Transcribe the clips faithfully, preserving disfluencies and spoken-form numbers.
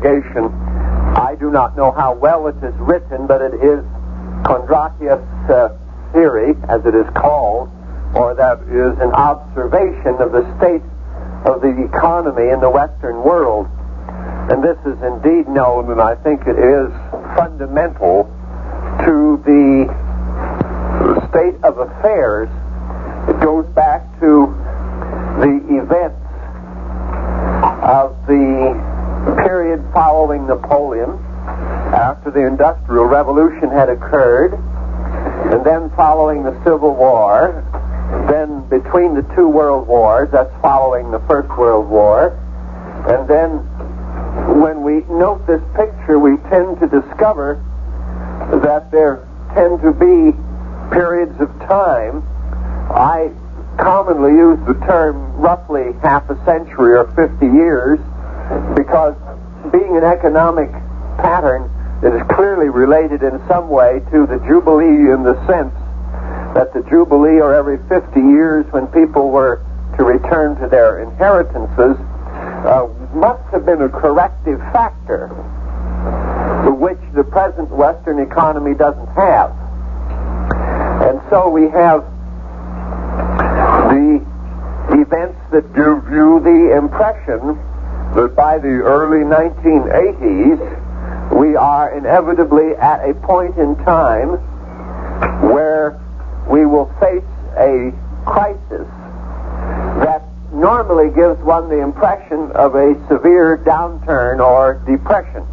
congregation. I do not know how well it is written, but it is Kondratyev's uh, theory, as it is called, or that is an observation of the state of the economy in the Western world. And this is indeed known, and I think it is fundamental to the state of affairs. It goes back to the events of the period following Napoleon, after the Industrial Revolution had occurred, and then following the Civil War, then between the two world wars, that's following the First World War, and then when we note this picture, we tend to discover that there tend to be periods of time. I commonly use the term roughly half a century or fifty years, because being an economic pattern, it is clearly related in some way to the Jubilee, in the sense that the Jubilee, or every fifty years when people were to return to their inheritances, uh, must have been a corrective factor, which the present Western economy doesn't have. And so we have the events that give you the impression that by the early nineteen eighties, we are inevitably at a point in time where we will face a crisis that normally gives one the impression of a severe downturn or depression.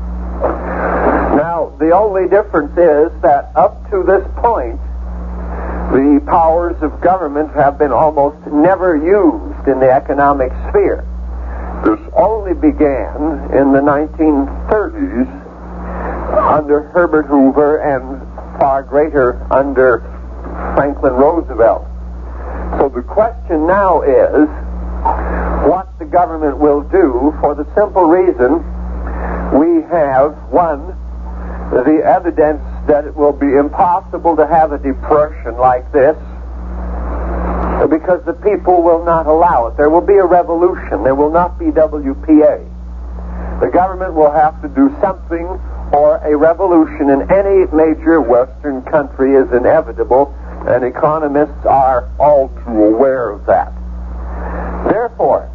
Now, the only difference is that up to this point, the powers of government have been almost never used in the economic sphere. This only began in the nineteen thirties under Herbert Hoover, and far greater under Franklin Roosevelt. So the question now is what the government will do, for the simple reason we have, one, the evidence that it will be impossible to have a depression like this because the people will not allow it. There will be a revolution. There will not be W P A. The government will have to do something, or a revolution in any major Western country is inevitable, and economists are all too aware of that. Therefore,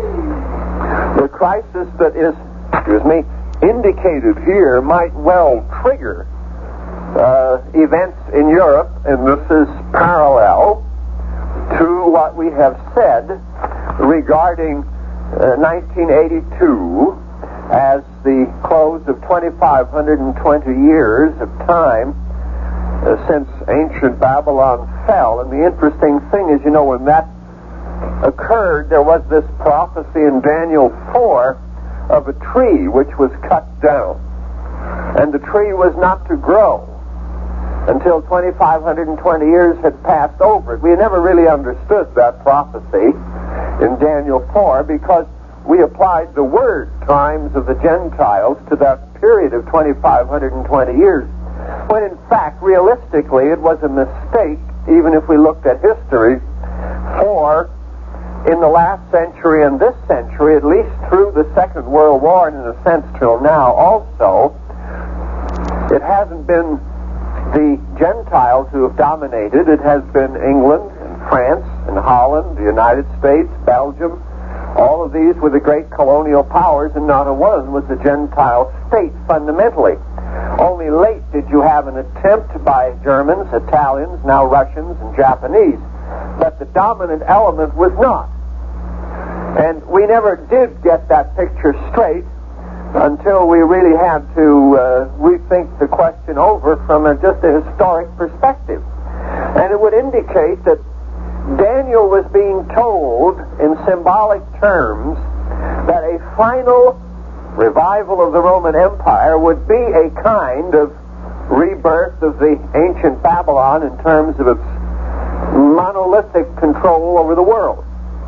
the crisis that is, excuse me, indicated here might well trigger uh, events in Europe, and this is parallel to what we have said regarding uh, nineteen eighty-two as the close of twenty-five hundred twenty years of time uh, since ancient Babylon fell. And the interesting thing is, you know, when that occurred, there was this prophecy in Daniel four of a tree which was cut down. And the tree was not to grow until twenty-five hundred twenty years had passed over it. We never really understood that prophecy in Daniel four because we applied the word times of the Gentiles to that period of twenty-five hundred twenty years, when in fact, realistically, it was a mistake, even if we looked at history, for in the last century and this century, at least through the Second World War, and in a sense till now also, it hasn't been the Gentiles who have dominated. It has been England and France and Holland, the United States, Belgium. All of these were the great colonial powers, and not a one was a Gentile state fundamentally. Only late did you have an attempt by Germans, Italians, now Russians, and Japanese. But the dominant element was not. And we never did get that picture straight until we really had to uh, rethink the question over from a, just a historic perspective. And it would indicate that Daniel was being told in symbolic terms that a final revival of the Roman Empire would be a kind of rebirth of the ancient Babylon in terms of its monolithic control over the world.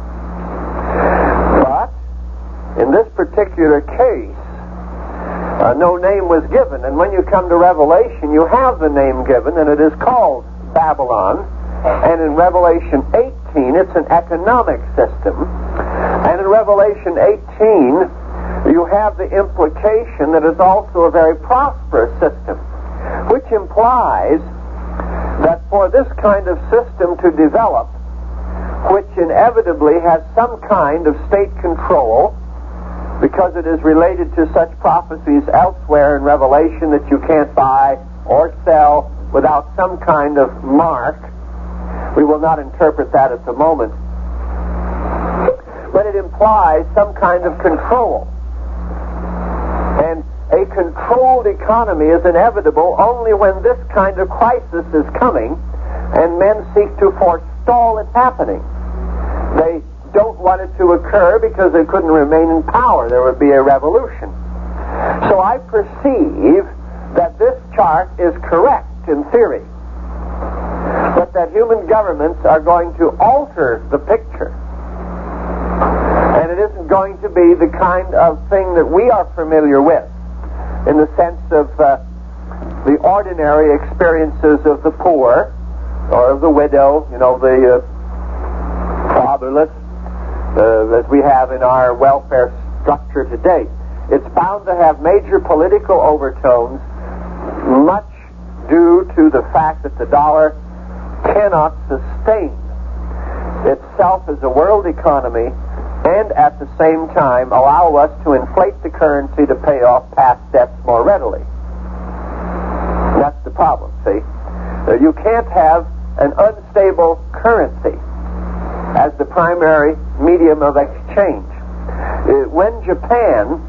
But in this particular case, uh, no name was given. And when you come to Revelation, you have the name given, and it is called Babylon. And in Revelation eighteen, it's an economic system. And in Revelation eighteen, you have the implication that it's also a very prosperous system, which implies that for this kind of system to develop, which inevitably has some kind of state control, because it is related to such prophecies elsewhere in Revelation that you can't buy or sell without some kind of mark. We will not interpret that at the moment. But it implies some kind of control. And a controlled economy is inevitable only when this kind of crisis is coming and men seek to forestall it happening. They don't want it to occur because they couldn't remain in power. There would be a revolution. So I perceive that this chart is correct in theory, but that human governments are going to alter the picture. And it isn't going to be the kind of thing that we are familiar with, in the sense of uh, the ordinary experiences of the poor, or of the widow, you know, the uh, fatherless, uh, as we have in our welfare structure today. It's bound to have major political overtones, much due to the fact that the dollar cannot sustain itself as a world economy and at the same time allow us to inflate the currency to pay off past debts more readily. That's the problem, see? Uh, you can't have an unstable currency as the primary medium of exchange. Uh, when Japan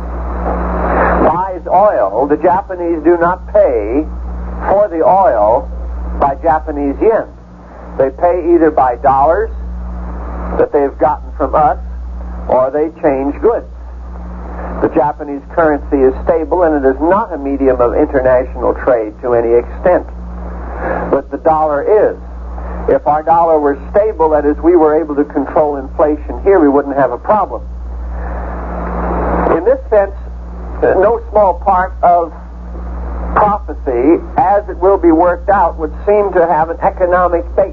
buys oil, the Japanese do not pay for the oil by Japanese yen. They pay either by dollars that they've gotten from us, or they change goods. The Japanese currency is stable, and it is not a medium of international trade to any extent. But the dollar is. If our dollar were stable, that is, we were able to control inflation here, we wouldn't have a problem. In this sense, no small part of prophecy, as it will be worked out, would seem to have an economic base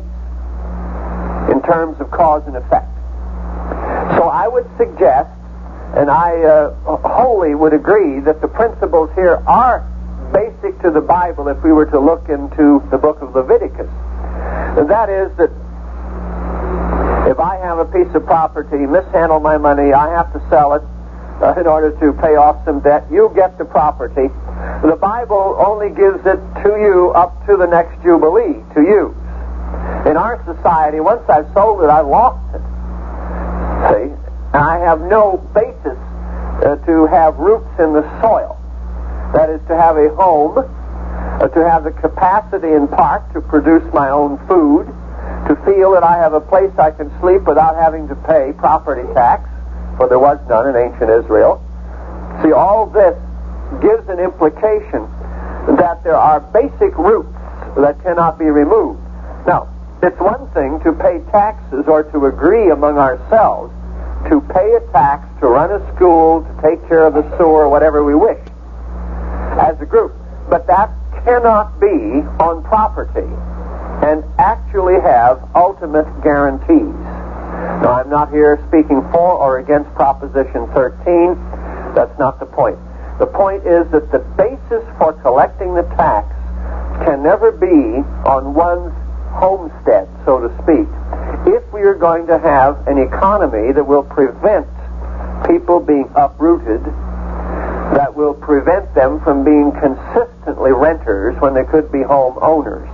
in terms of cause and effect. So I would suggest, and I uh, wholly would agree, that the principles here are basic to the Bible if we were to look into the book of Leviticus. And that is that if I have a piece of property, mishandle my money, I have to sell it uh, in order to pay off some debt, you get the property. The Bible only gives it to you up to the next Jubilee to use. In our society, once I've sold it, I've lost it. See? And I have no basis uh, to have roots in the soil. That is, to have a home, uh, to have the capacity in part to produce my own food, to feel that I have a place I can sleep without having to pay property tax, for there was none in ancient Israel. See, all this gives an implication that there are basic roots that cannot be removed. Now, it's one thing to pay taxes or to agree among ourselves to pay a tax to run a school, to take care of the sewer, whatever we wish, as a group. But that cannot be on property and actually have ultimate guarantees. Now, I'm not here speaking for or against Proposition thirteen. That's not the point. The point is that the basis for collecting the tax can never be on one's homestead, so to speak, if we are going to have an economy that will prevent people being uprooted, that will prevent them from being consistently renters when they could be home owners.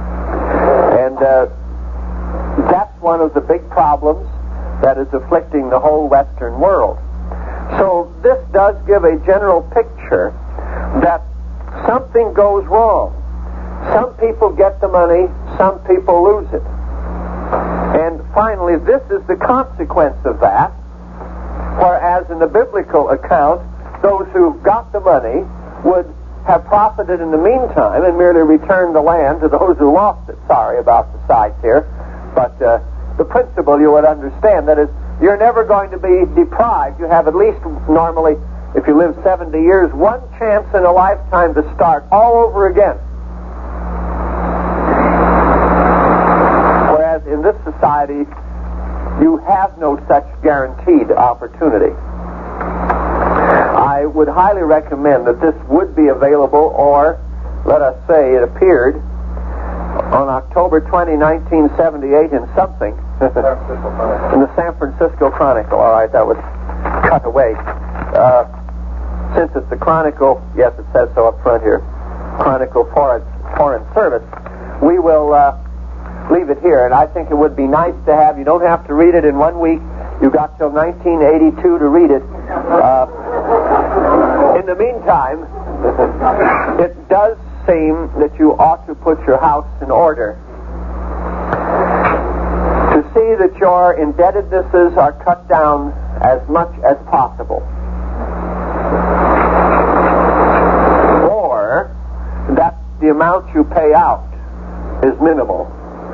And uh, that's one of the big problems that is afflicting the whole Western world. So this does give a general picture that something goes wrong. Some people get the money, some people lose it. And finally, this is the consequence of that, whereas in the biblical account, those who got the money would have profited in the meantime and merely returned the land to those who lost it. Sorry about the sides here, but uh, the principle you would understand, that is, you're never going to be deprived. You have at least, normally, if you live seventy years, one chance in a lifetime to start all over again. Whereas in this society, you have no such guaranteed opportunity. I would highly recommend that this would be available, or let us say it appeared on October twentieth, nineteen seventy-eight in something. In the San Francisco Chronicle. All right, that would cut away. Uh, since it's the Chronicle, yes, it says so up front here, Chronicle Foreign, Foreign Service, we will uh, leave it here. And I think it would be nice to have, you don't have to read it in one week. You got till nineteen eighty-two to read it. Uh, in the meantime, it does seem that you ought to put your house in order, to see that your indebtednesses are cut down as much as possible, or that the amount you pay out is minimal.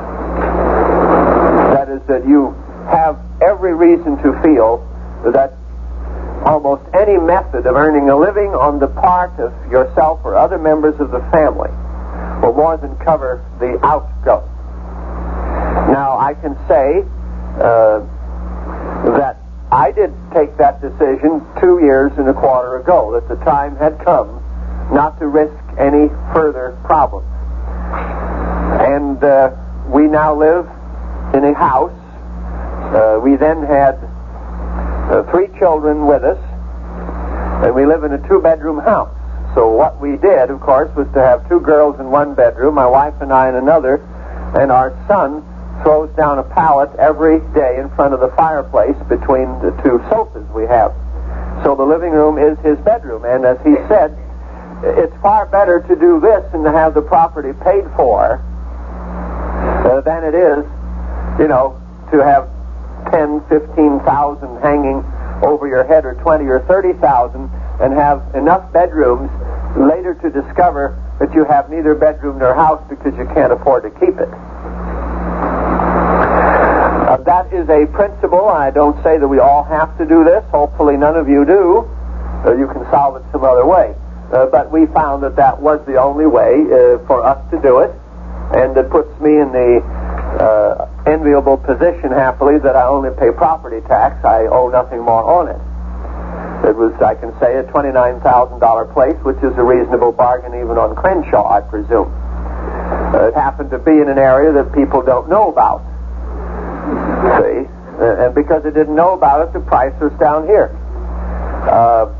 That is, that you have every reason to feel that almost any method of earning a living on the part of yourself or other members of the family will more than cover the outgo. Now, I can say uh, that I did take that decision two years and a quarter ago, that the time had come not to risk any further problems. And uh, we now live in a house. Uh, we then had uh, three children with us, and we live in a two-bedroom house. So what we did, of course, was to have two girls in one bedroom, my wife and I in another, and our son throws down a pallet every day in front of the fireplace between the two sofas we have. So the living room is his bedroom, and as he said, it's far better to do this and to have the property paid for uh, than it is, you know, to have ten, fifteen thousand hanging over your head, or twenty or thirty thousand, and have enough bedrooms later to discover that you have neither bedroom nor house because you can't afford to keep it. Uh, that is a principle. I don't say that we all have to do this. Hopefully none of you do. Uh, you can solve it some other way. Uh, but we found that that was the only way uh, for us to do it, and it puts me in the uh, enviable position, happily, that I only pay property tax. I owe nothing more on it. It was, I can say, a twenty-nine thousand dollars place, which is a reasonable bargain even on Crenshaw, I presume. Uh, it happened to be in an area that people don't know about. See? And because they didn't know about it, the price was down here. Uh,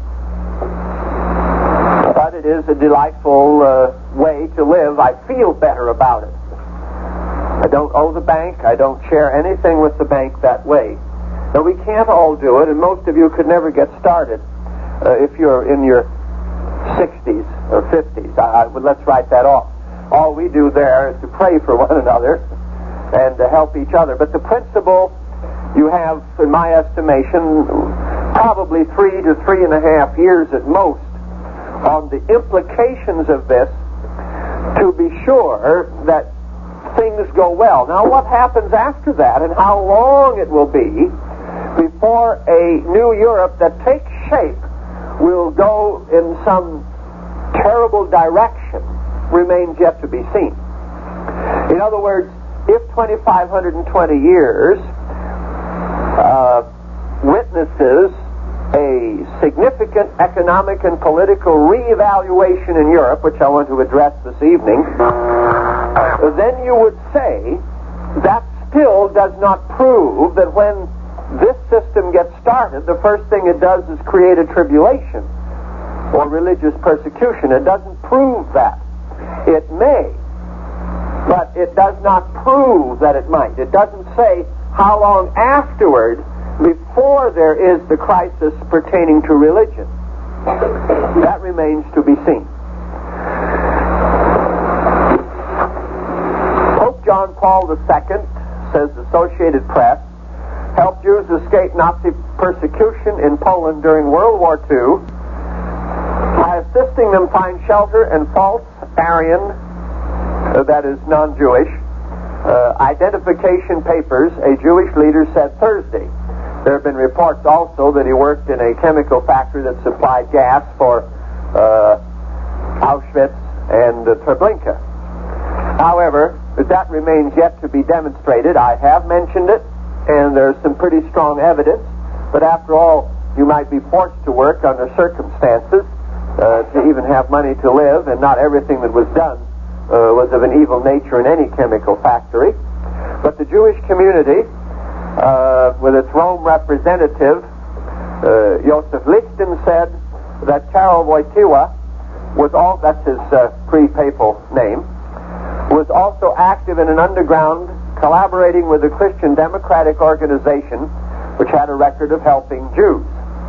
but it is a delightful uh, way to live. I feel better about it. I don't owe the bank. I don't share anything with the bank that way. Now, we can't all do it, and most of you could never get started uh, if you're in your sixties or fifties. I, I, well, let's write that off. All we do there is to pray for one another and to help each other. But the principle, you have, in my estimation, probably three to three and a half years at most on the implications of this to be sure that things go well. Now, what happens after that and how long it will be before a new Europe that takes shape will go in some terrible direction remains yet to be seen. In other words, if twenty-five twenty years uh, witnesses a significant economic and political reevaluation in Europe, which I want to address this evening, then you would say that still does not prove that when this system gets started, the first thing it does is create a tribulation or religious persecution. It doesn't prove that. It may, but it does not prove that it might. It doesn't say how long afterward before there is the crisis pertaining to religion. That remains to be seen. Pope John Paul the Second, says the Associated Press, helped Jews escape Nazi persecution in Poland during World War Two by assisting them find shelter in false Aryan, uh, that is non-Jewish, uh, identification papers, a Jewish leader said Thursday. There have been reports also that he worked in a chemical factory that supplied gas for uh, Auschwitz and uh, Treblinka. However, that remains yet to be demonstrated. I have mentioned it, and there's some pretty strong evidence. But after all, you might be forced to work under circumstances uh, to even have money to live, and not everything that was done uh, was of an evil nature in any chemical factory. But the Jewish community, uh, with its Rome representative, uh, Joseph Lichten, said that Karol Wojtyła was all, that's his uh, pre-papal name, was also active in an underground collaborating with the Christian Democratic Organization, which had a record of helping Jews.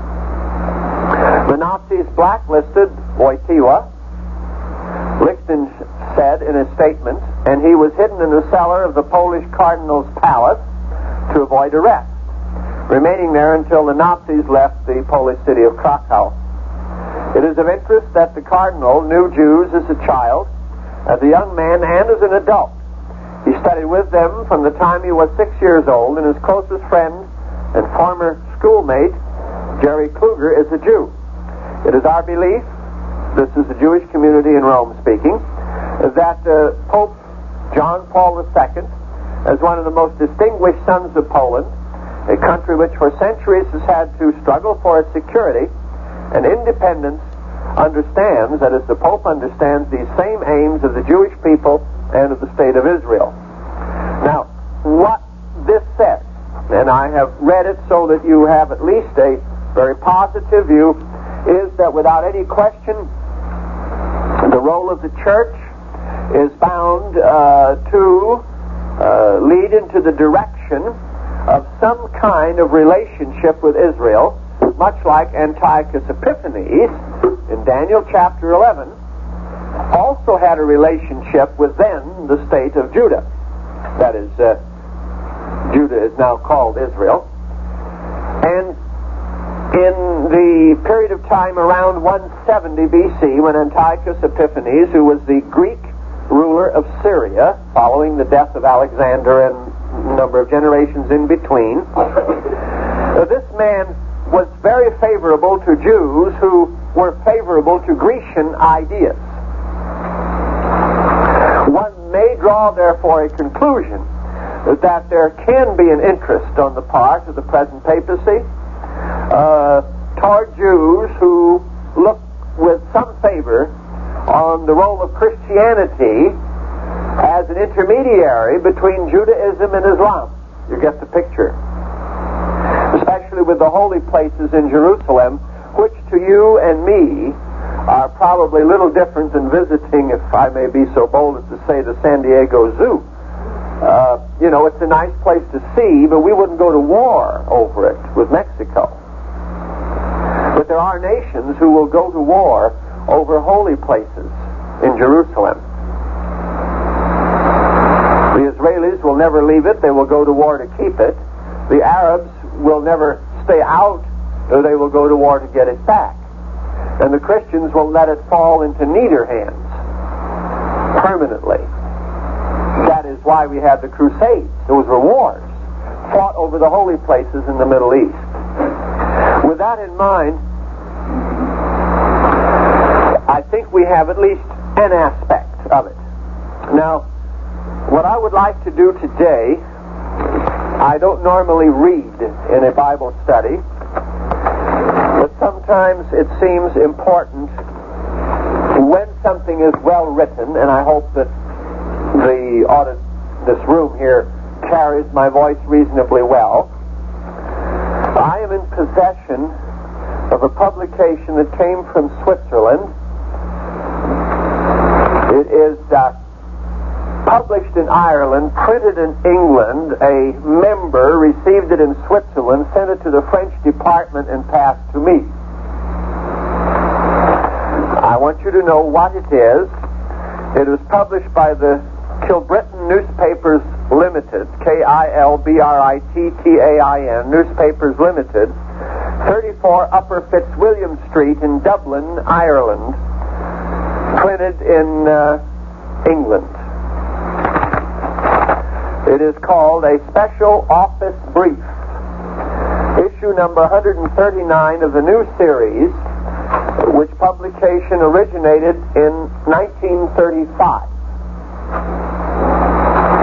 The Nazis blacklisted Wojtyła, Lichten said in a statement, and he was hidden in the cellar of the Polish Cardinal's palace to avoid arrest, remaining there until the Nazis left the Polish city of Krakow. It is of interest that the Cardinal knew Jews as a child, as a young man, and as an adult. He studied with them from the time he was six years old, and his closest friend and former schoolmate, Jerry Kluger, is a Jew. It is our belief, this is the Jewish community in Rome speaking, that uh, Pope John Paul the Second, as one of the most distinguished sons of Poland, a country which for centuries has had to struggle for its security and independence, understands that as the Pope understands these same aims of the Jewish people and of the state of Israel. Now, what this says, and I have read it so that you have at least a very positive view, is that without any question, the role of the church is bound uh, to uh, lead into the direction of some kind of relationship with Israel, much like Antiochus Epiphanes in Daniel chapter eleven also had a relationship with then the state of Judah. That is, uh, Judah is now called Israel. And in the period of time around one seventy B C, when Antiochus Epiphanes, who was the Greek ruler of Syria, following the death of Alexander and a number of generations in between, uh, this man was very favorable to Jews who were favorable to Grecian ideas. One may draw, therefore, a conclusion that there can be an interest on the part of the present papacy uh, toward Jews who look with some favor on the role of Christianity as an intermediary between Judaism and Islam. You get the picture. Especially with the holy places in Jerusalem, which to you and me are probably little different than visiting, if I may be so bold as to say, the San Diego Zoo. Uh, you know, it's a nice place to see, but we wouldn't go to war over it with Mexico. But there are nations who will go to war over holy places in Jerusalem. The Israelis will never leave it. They will go to war to keep it. The Arabs will never stay out, or they will go to war to get it back. And the Christians will let it fall into neither hands permanently. That is why we had the Crusades. Those were wars fought over the holy places in the Middle East. With that in mind, I think we have at least an aspect of it. Now, what I would like to do today, I don't normally read in a Bible study, but sometimes it seems important when something is well written, and I hope that the audit, this room here carries my voice reasonably well. I am in possession of a publication that came from Switzerland. It is uh, published in Ireland, printed in England. A member received it in Switzerland, sent it to the French department, and passed to me. I want you to know what it is. It was published by the Kilbrittain Newspapers Limited, K I L B R I T T A I N, Newspapers Limited, thirty-four Upper Fitzwilliam Street in Dublin, Ireland, printed in uh, England. It is called A Special Office Brief, issue number one thirty-nine of the new series, which publication originated in nineteen thirty-five.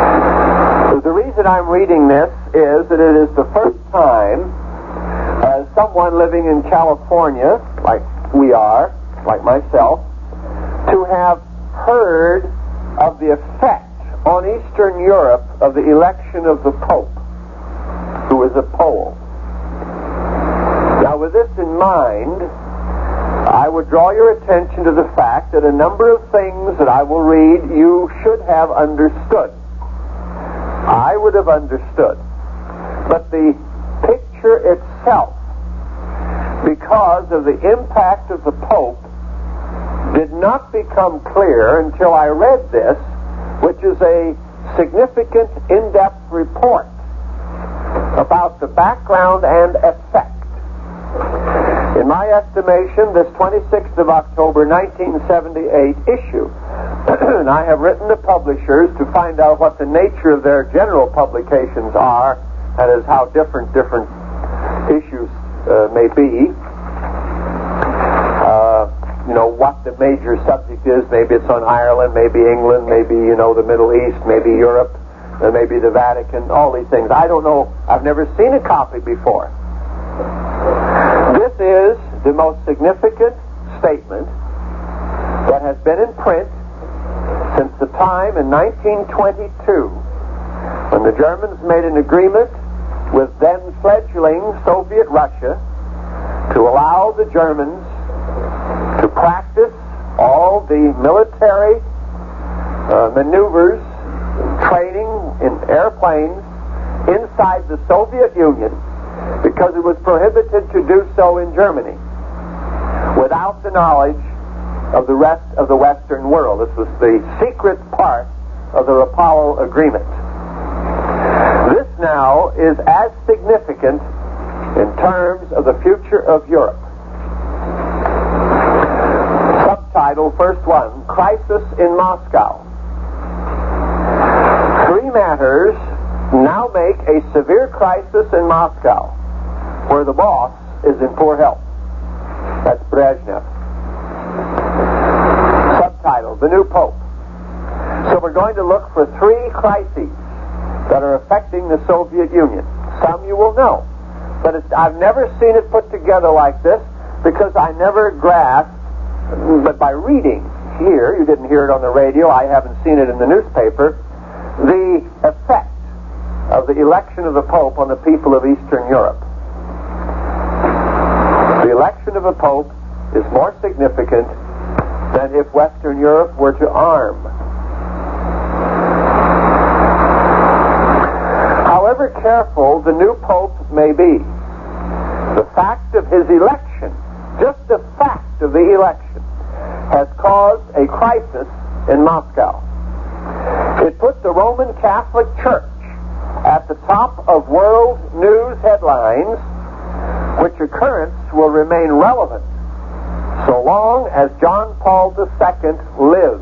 The reason I'm reading this is that it is the first time, as someone living in California, like we are, like myself, to have heard of the effect on Eastern Europe of the election of the Pope, who is a Pole. Now, with this in mind, I would draw your attention to the fact that a number of things that I will read you should have understood. I would have understood. But the picture itself, because of the impact of the Pope, did not become clear until I read this, which is a significant in-depth report about the background and effect. In my estimation, this twenty-sixth of October, nineteen seventy-eight issue, and I have written to publishers to find out what the nature of their general publications are, that is, how different different issues uh, may be. Uh, you know, what the major subject is. Maybe it's on Ireland, maybe England, maybe, you know, the Middle East, maybe Europe, uh, maybe the Vatican, all these things. I don't know. I've never seen a copy before. This is the most significant statement that has been in print since the time in nineteen twenty-two when the Germans made an agreement with then fledgling Soviet Russia to allow the Germans to practice all the military uh, maneuvers, training in airplanes inside the Soviet Union, because it was prohibited to do so in Germany without the knowledge of the rest of the Western world. This was the secret part of the Rapallo Agreement. This now is as significant in terms of the future of Europe. Subtitle, first one, Crisis in Moscow. Three matters now make a severe crisis in Moscow, where the boss is in poor health. That's Brezhnev. Subtitle, The New Pope. So we're going to look for three crises that are affecting the Soviet Union. Some you will know, but it's, I've never seen it put together like this because I never grasped, but by reading here, you didn't hear it on the radio, I haven't seen it in the newspaper, the effect of the election of the Pope on the people of Eastern Europe. The election of a Pope is more significant than if Western Europe were to arm. However careful the new Pope may be, the fact of his election, just the fact of the election, has caused a crisis in Moscow. It put the Roman Catholic Church at the top of world news headlines, which occurrence will remain relevant so long as John Paul the Second lives.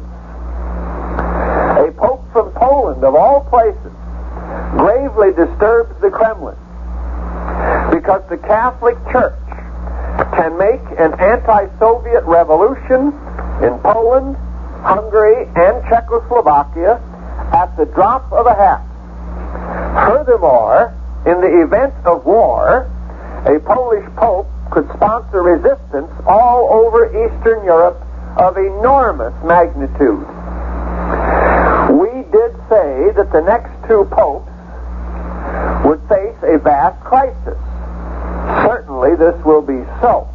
A pope from Poland, of all places, gravely disturbs the Kremlin because the Catholic Church can make an anti-Soviet revolution in Poland, Hungary, and Czechoslovakia at the drop of a hat. Furthermore, in the event of war, a Polish pope could sponsor resistance all over Eastern Europe of enormous magnitude. We did say that the next two popes would face a vast crisis. Certainly this will be so.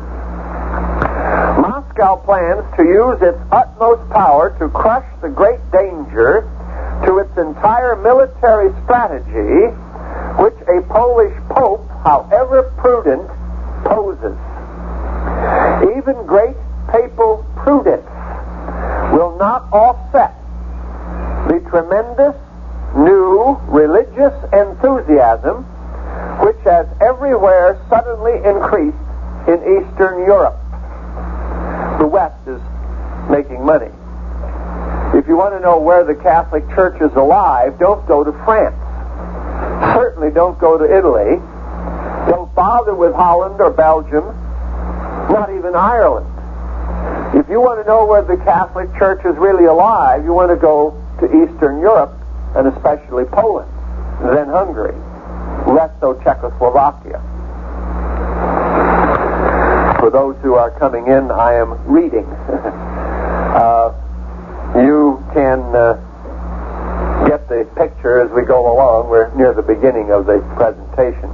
Moscow plans to use its utmost power to crush the great danger to its entire military strategy, which a Polish pope, however prudent, poses. Even great papal prudence will not offset the tremendous new religious enthusiasm which has everywhere suddenly increased in Eastern Europe. The West is making money. If you want to know where the Catholic Church is alive, don't go to France. Certainly don't go to Italy. Don't bother with Holland or Belgium, not even Ireland. If you want to know where the Catholic Church is really alive, you want to go to Eastern Europe, and especially Poland, then Hungary, less so Czechoslovakia. For those who are coming in, I am reading. uh, you can uh, get the picture as we go along. We're near the beginning of the presentation.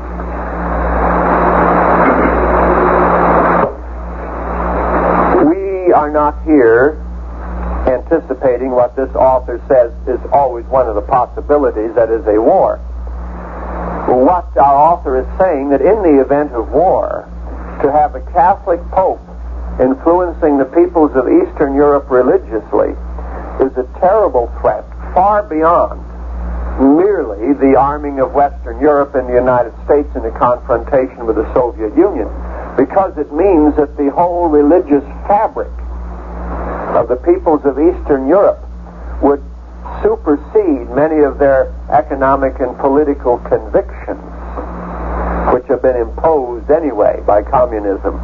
We are not here anticipating what this author says is always one of the possibilities, that is a war. What our author is saying, that in the event of war, to have a Catholic Pope influencing the peoples of Eastern Europe religiously is a terrible threat, far beyond merely the arming of Western Europe and the United States in a confrontation with the Soviet Union, because it means that the whole religious fabric of the peoples of Eastern Europe would supersede many of their economic and political convictions, which have been imposed anyway by communism.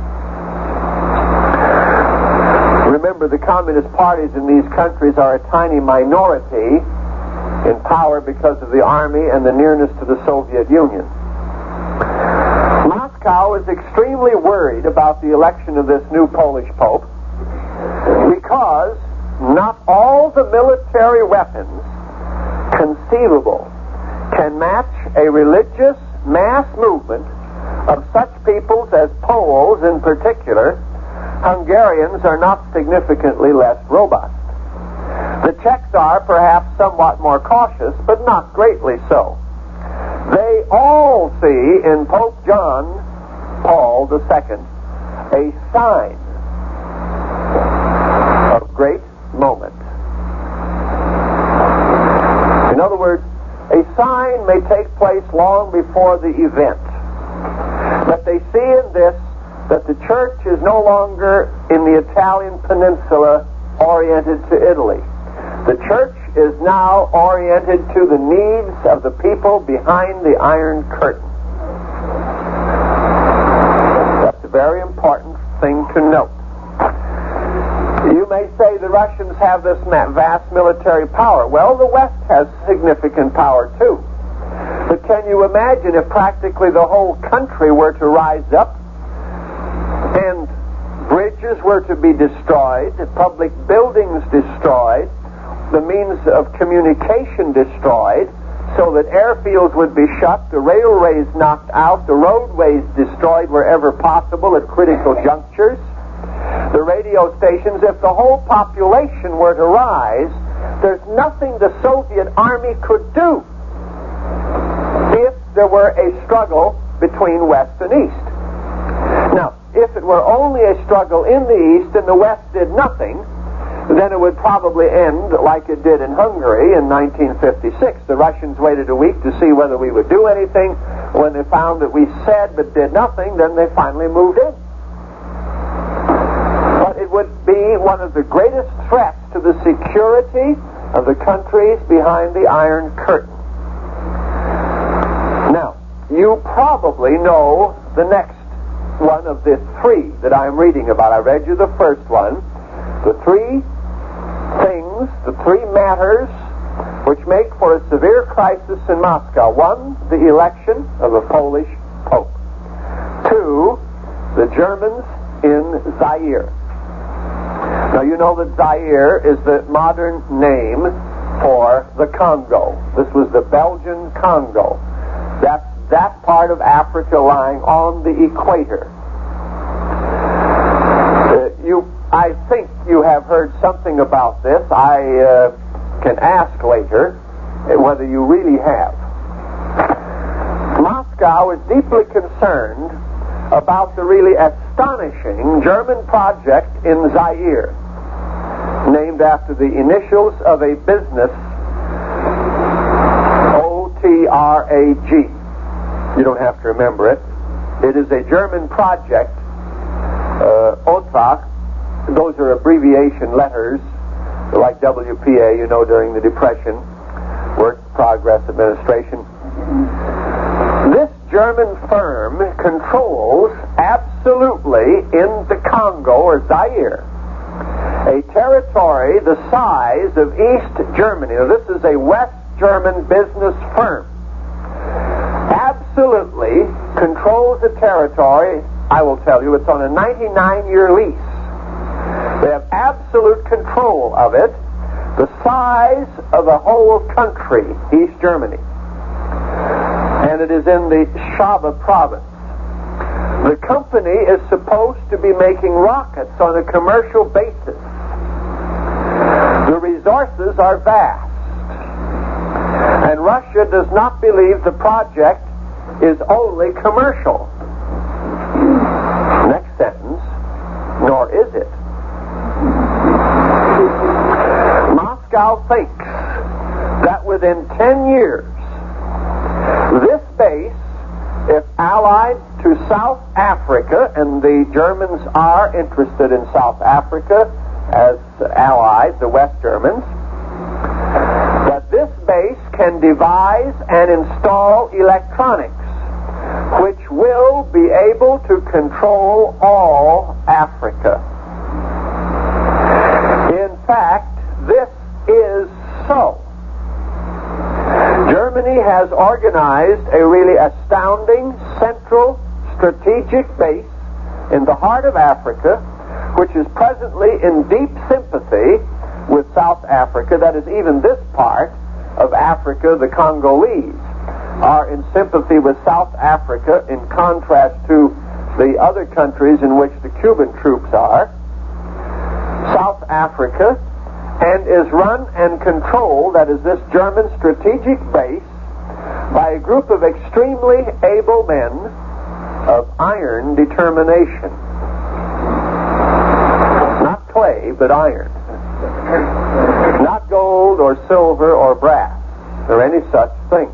Remember, the communist parties in these countries are a tiny minority in power because of the army and the nearness to the Soviet Union. Moscow is extremely worried about the election of this new Polish Pope because not all the military weapons conceivable can match a religious mass movement of such peoples as Poles in particular. Hungarians are not significantly less robust. The Czechs are perhaps somewhat more cautious, but not greatly so. They all see in Pope John Paul the Second a sign of great moment. In other words, a sign may take place long before the event. But they see in this that the church is no longer in the Italian peninsula oriented to Italy. The church is now oriented to the needs of the people behind the Iron Curtain. That's a very important thing to note. You may say the Russians have this vast military power. Well, the West has significant power too. But can you imagine if practically the whole country were to rise up and bridges were to be destroyed, public buildings destroyed, the means of communication destroyed, so that airfields would be shut, the railways knocked out, the roadways destroyed wherever possible at critical junctures, the radio stations. If the whole population were to rise, there's nothing the Soviet army could do if there were a struggle between West and East. Now, if it were only a struggle in the East and the West did nothing, then it would probably end like it did in Hungary in nineteen fifty-six. The Russians waited a week to see whether we would do anything. When they found that we said but did nothing, then they finally moved in. But it would be one of the greatest threats to the security of the countries behind the Iron Curtain. Now, you probably know the next one of the three that I'm reading about. I read you the first one. The three things, the three matters which make for a severe crisis in Moscow. One, the election of a Polish Pope. Two, the Germans in Zaire. Now you know that Zaire is the modern name for the Congo. This was the Belgian Congo. That's that part of Africa lying on the equator. Uh, you I think you have heard something about this. I uh, can ask later whether you really have. Moscow is deeply concerned about the really astonishing German project in Zaire, named after the initials of a business, O T R A G. You don't have to remember it. It is a German project, uh, O T R A G. Those are abbreviation letters, like W P A, you know, during the Depression, Work Progress Administration. This German firm controls absolutely in the Congo, or Zaire, a territory the size of East Germany. Now, this is a West German business firm. Absolutely controls a territory I will tell you, it's on a ninety-nine year lease. They have absolute control of it, the size of the whole country, East Germany. And it is in the Schwabe province. The company is supposed to be making rockets on a commercial basis. The resources are vast. And Russia does not believe the project is only commercial. Next sentence, nor is it. Moscow thinks that within ten years, this base, if allied to South Africa, and the Germans are interested in South Africa as allies, the West Germans, that this base can devise and install electronics which will be able to control all Africa. In fact, this is so. Germany has organized a really astounding central strategic base in the heart of Africa, which is presently in deep sympathy with South Africa. That is, even this part of Africa, the Congolese, are in sympathy with South Africa in contrast to the other countries in which the Cuban troops are. South Africa, and is run and controlled, that is this German strategic base, by a group of extremely able men of iron determination. Not clay, but iron. Not gold or silver or brass or any such thing.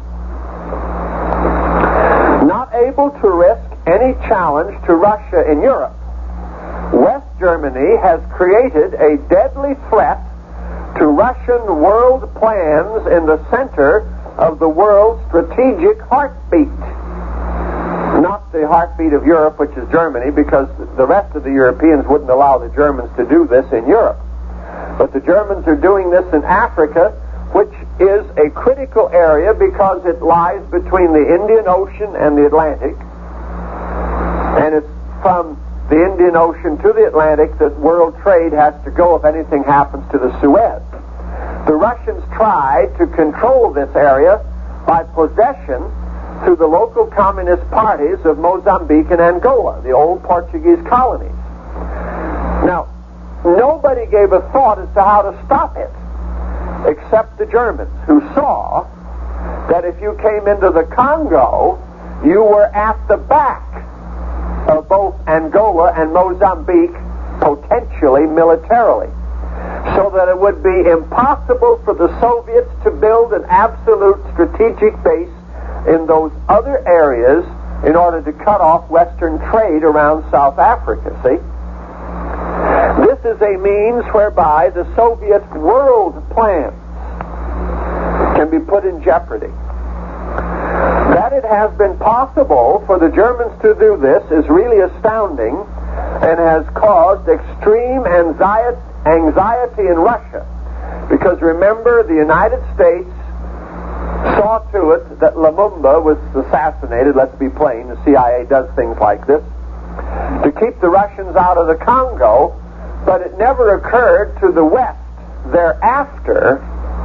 Not able to risk any challenge to Russia in Europe, West Germany has created a deadly threat to Russian world plans in the center of the world's strategic heartbeat. Not the heartbeat of Europe, which is Germany, because the rest of the Europeans wouldn't allow the Germans to do this in Europe. But the Germans are doing this in Africa, which is a critical area because it lies between the Indian Ocean and the Atlantic. And it's from the Indian Ocean to the Atlantic that world trade has to go if anything happens to the Suez. The Russians tried to control this area by possession through the local communist parties of Mozambique and Angola, the old Portuguese colonies. Now, nobody gave a thought as to how to stop it, except the Germans, who saw that if you came into the Congo, you were at the back of both Angola and Mozambique, potentially militarily, so that it would be impossible for the Soviets to build an absolute strategic base in those other areas in order to cut off Western trade around South Africa, see? This is a means whereby the Soviet world plans can be put in jeopardy. That it has been possible for the Germans to do this is really astounding and has caused extreme anxiety, anxiety in Russia. Because remember, the United States saw to it that Lumumba was assassinated. Let's be plain, the C I A does things like this to keep the Russians out of the Congo, but it never occurred to the West thereafter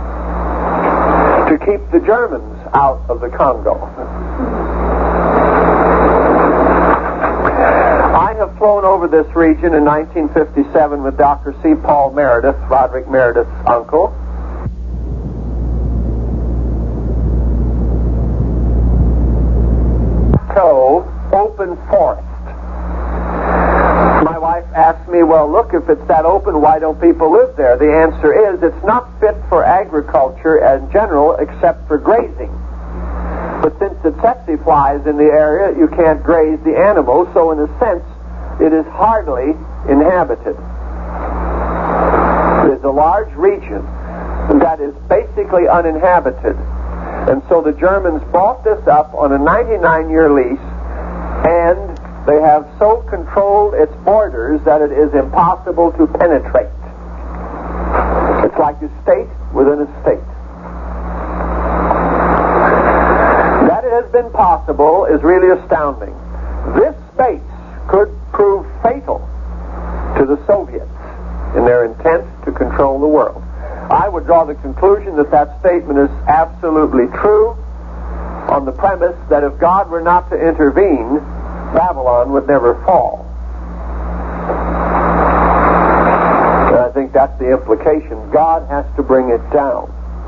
to keep the Germans out of the Congo. I have flown over this region in nineteen fifty-seven with Doctor C. Paul Meredith, Roderick Meredith's uncle. Open forest. My wife asked me, well, look, if it's that open, why don't people live there? The answer is it's not fit for agriculture in general except for grazing. But since the tsetse flies in the area, you can't graze the animals, so in a sense, it is hardly inhabited. There's a large region that is basically uninhabited. And so the Germans bought this up on a ninety-nine year lease, and they have so controlled its borders that it is impossible to penetrate. It's like a state within a state. That it has been possible is really astounding. This space could to the Soviets in their intent to control the world. I would draw the conclusion that that statement is absolutely true on the premise that if God were not to intervene, Babylon would never fall. And I think that's the implication. God has to bring it down.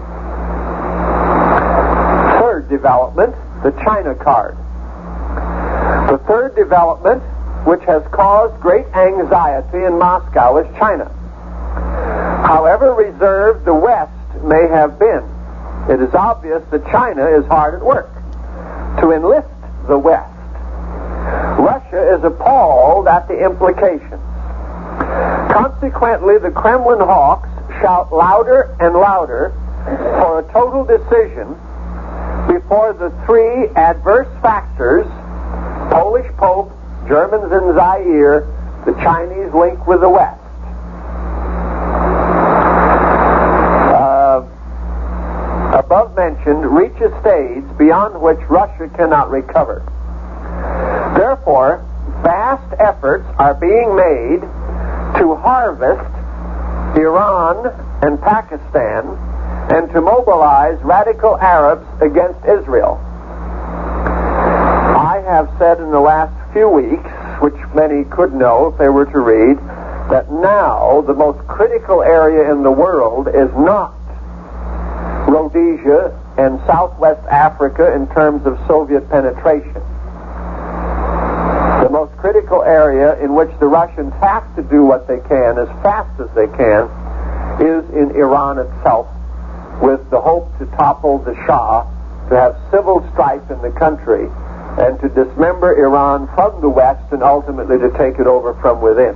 Third development, the China card. The third development, which has caused great anxiety in Moscow, is China. However reserved the West may have been, it is obvious that China is hard at work to enlist the West. Russia is appalled at the implications. Consequently, the Kremlin hawks shout louder and louder for a total decision before the three adverse factors, Polish Pope, Germans in Zaire, the Chinese link with the West, uh, above mentioned, reach a stage beyond which Russia cannot recover. Therefore, vast efforts are being made to harvest Iran and Pakistan and to mobilize radical Arabs against Israel. I have said in the last few weeks, which many could know if they were to read, that now the most critical area in the world is not Rhodesia and Southwest Africa in terms of Soviet penetration. The most critical area in which the Russians have to do what they can as fast as they can is in Iran itself, with the hope to topple the Shah, to have civil strife in the country, and to dismember Iran from the West and ultimately to take it over from within.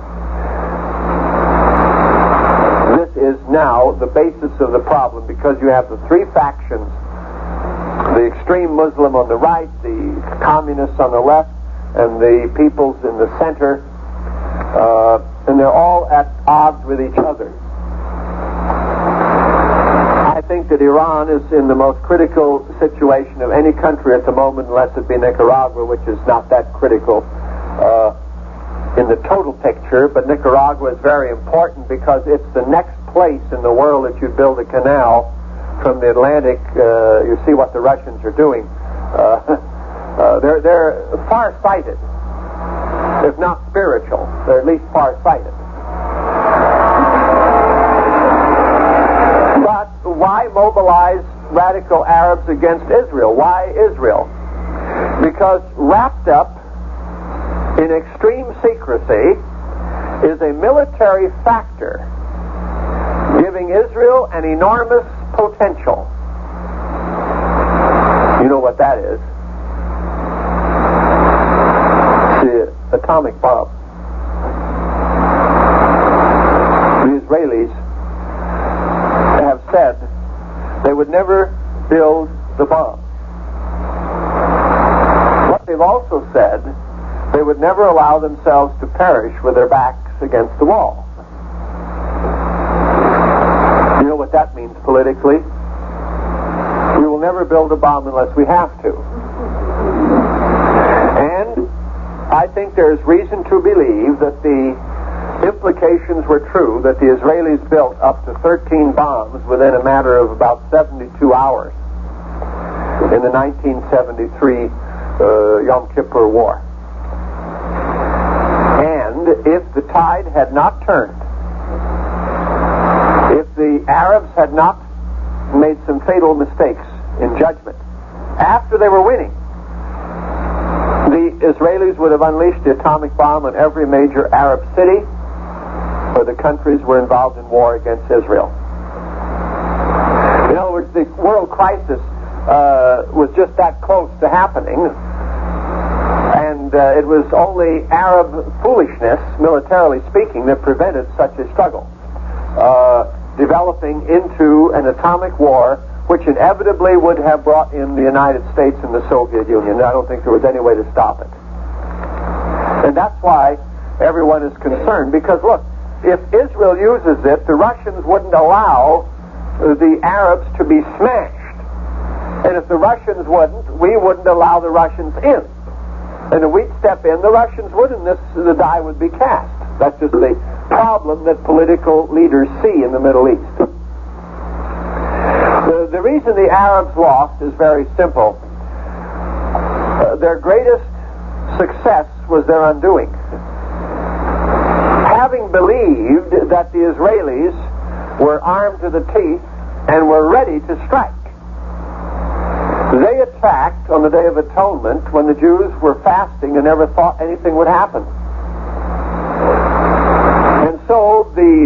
This is now the basis of the problem, because you have the three factions, the extreme Muslim on the right, the communists on the left, and the peoples in the center, uh, and they're all at odds with each other. I think that Iran is in the most critical situation of any country at the moment, unless it be Nicaragua, which is not that critical uh, in the total picture, but Nicaragua is very important because it's the next place in the world that you build a canal from the Atlantic. Uh, you see what the Russians are doing. Uh, Uh, they're, they're far-sighted, if not spiritual. They're at least far-sighted. But why mobilize radical Arabs against Israel? Why Israel? Because wrapped up in extreme secrecy is a military factor giving Israel an enormous potential. You know what that is? The atomic bomb. The Israelis have said they would never build the bomb. What they've also said, they would never allow themselves to perish with their backs against the wall. You know what that means politically? We will never build a bomb unless we have to. And I think there's reason to believe that the implications were true, that the Israelis built up to thirteen bombs within a matter of about seventy-two hours in the nineteen seventy-three uh, Yom Kippur War. And if the tide had not turned, if the Arabs had not made some fatal mistakes in judgment after they were winning, the Israelis would have unleashed the atomic bomb on every major Arab city where the countries were involved in war against Israel. In other words, the world crisis uh, was just that close to happening, and uh, it was only Arab foolishness, militarily speaking, that prevented such a struggle uh, developing into an atomic war, which inevitably would have brought in the United States and the Soviet Union. I don't think there was any way to stop it. And that's why everyone is concerned, because look, if Israel uses it, the Russians wouldn't allow the Arabs to be smashed. And if the Russians wouldn't, we wouldn't allow the Russians in. And if we'd step in, the Russians wouldn't, this, the die would be cast. That's just the problem that political leaders see in the Middle East. The, the reason the Arabs lost is very simple. Uh, their greatest success was their undoing. Having believed that the Israelis were armed to the teeth and were ready to strike, they attacked on the Day of Atonement when the Jews were fasting and never thought anything would happen. And so the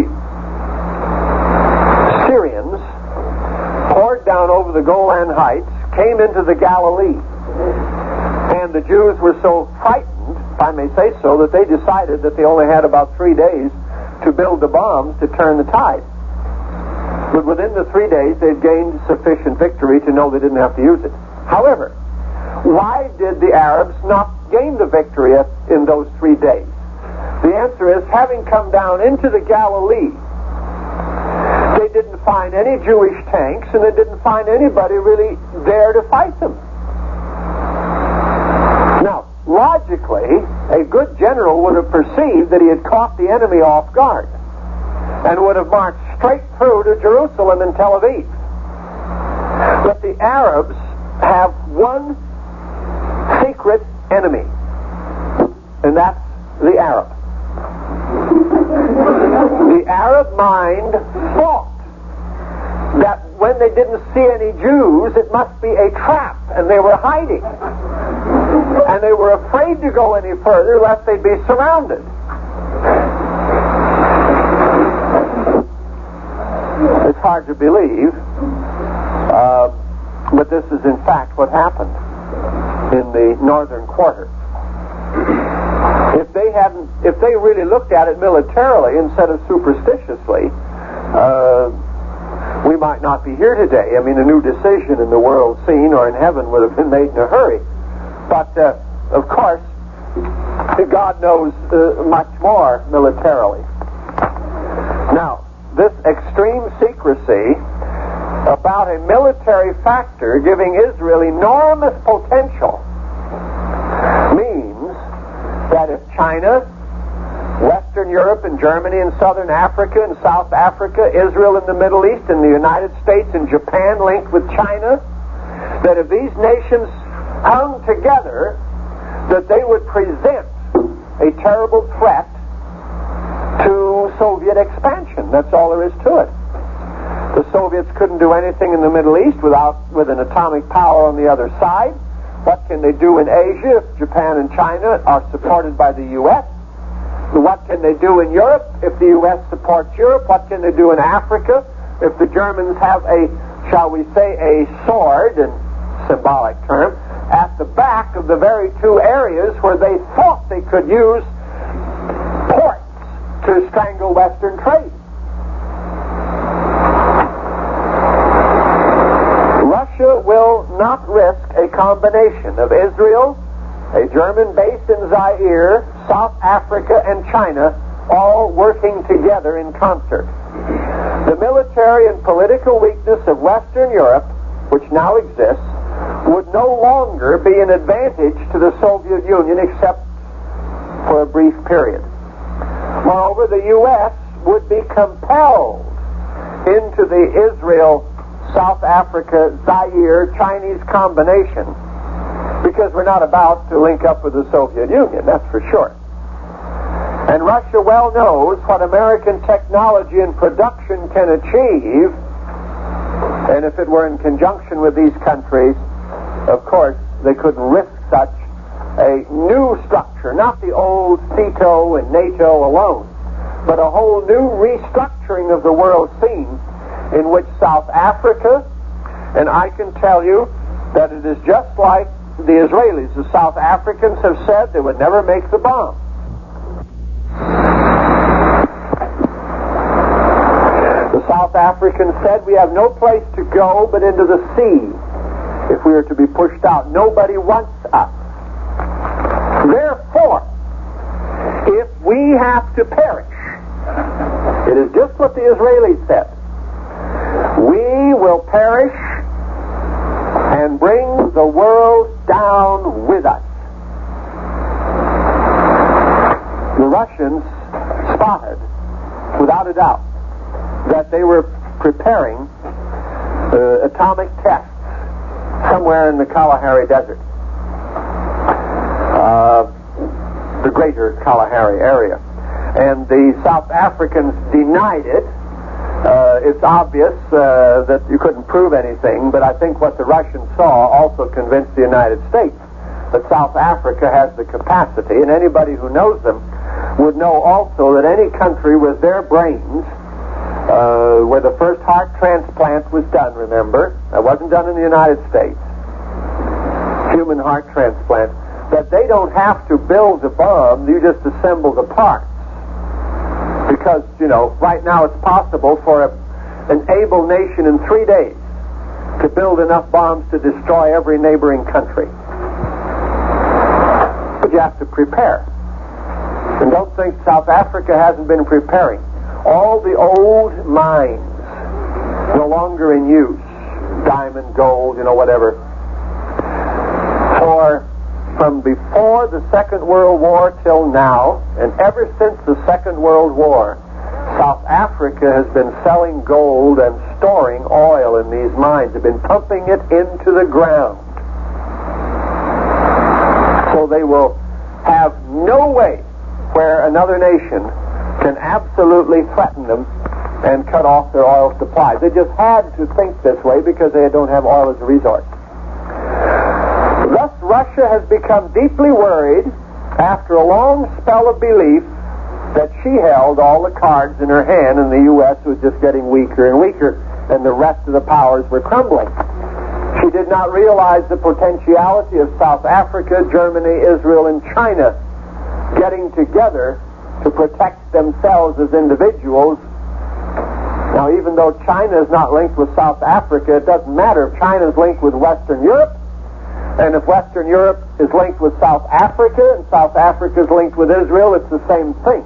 Syrians poured down over the Golan Heights, came into the Galilee, and the Jews were so frightened, if I may say so, that they decided that they only had about three days to build the bombs to turn the tide. But within the three days, they'd gained sufficient victory to know they didn't have to use it. However, why did the Arabs not gain the victory in those three days? The answer is, having come down into the Galilee, they didn't find any Jewish tanks, and they didn't find anybody really there to fight them. Now, logically, a good general would have perceived that he had caught the enemy off guard and would have marched straight through to Jerusalem and Tel Aviv. But the Arabs have one secret enemy, and that's the Arab. The Arab mind thought that when they didn't see any Jews, it must be a trap, and they were hiding. And they were afraid to go any further lest they'd be surrounded. It's hard to believe, uh, but this is in fact what happened in the northern quarter. If they hadn't, if they really looked at it militarily instead of superstitiously, uh, we might not be here today. I mean, a new decision in the world scene or in heaven would have been made in a hurry. But, uh, of course, God knows uh, much more militarily. Now, this extreme secrecy about a military factor giving Israel enormous potential means that if China, Western Europe and Germany and Southern Africa and South Africa, Israel and the Middle East and the United States and Japan linked with China, that if these nations hung together, that they would present a terrible threat to Soviet expansion. That's all there is to it. The Soviets couldn't do anything in the Middle East without with an atomic power on the other side. What can they do in Asia if Japan and China are supported by the U S? What can they do in Europe if the U S supports Europe? What can they do in Africa if the Germans have a, shall we say, a sword, in symbolic term, at the back of the very two areas where they thought they could use ports to strangle Western trade? Russia will not risk a combination of Israel, a German base in Zaire, South Africa, and China, all working together in concert. The military and political weakness of Western Europe, which now exists, would no longer be an advantage to the Soviet Union except for a brief period. Moreover, the U S would be compelled into the Israel, South Africa, Zaire, Chinese combination, because we're not about to link up with the Soviet Union, that's for sure. And Russia well knows what American technology and production can achieve, and if it were in conjunction with these countries, of course, they couldn't risk such a new structure, not the old CETO and NATO alone, but a whole new restructuring of the world scene in which South Africa, and I can tell you that it is just like the Israelis. The South Africans have said they would never make the bomb. The South Africans said we have no place to go but into the sea if we are to be pushed out. Nobody wants us. Therefore, if we have to perish, it is just what the Israelis said. We will perish and bring the world down with us. The Russians spotted, without a doubt, that they were preparing uh, atomic tests somewhere in the Kalahari Desert, uh, the greater Kalahari area. And the South Africans denied it. Uh, it's obvious uh, that you couldn't prove anything, but I think what the Russians saw also convinced the United States that South Africa has the capacity, and anybody who knows them would know also that any country with their brains, uh, where the first heart transplant was done, remember, that wasn't done in the United States, human heart transplant, that they don't have to build a bomb, you just assemble the parts. Because, you know, right now it's possible for a, an able nation in three days to build enough bombs to destroy every neighboring country. But you have to prepare. And don't think South Africa hasn't been preparing. All the old mines, no longer in use, diamond, gold, you know, whatever, for from before the Second World War till now, and ever since the Second World War, South Africa has been selling gold and storing oil in these mines. They've been pumping it into the ground. So they will have no way where another nation can absolutely threaten them and cut off their oil supply. They just had to think this way because they don't have oil as a resource. Thus, Russia has become deeply worried after a long spell of belief that she held all the cards in her hand and the U S was just getting weaker and weaker and the rest of the powers were crumbling. She did not realize the potentiality of South Africa, Germany, Israel, and China getting together to protect themselves as individuals. Now, even though China is not linked with South Africa, it doesn't matter if China is linked with Western Europe. And if Western Europe is linked with South Africa and South Africa is linked with Israel, it's the same thing.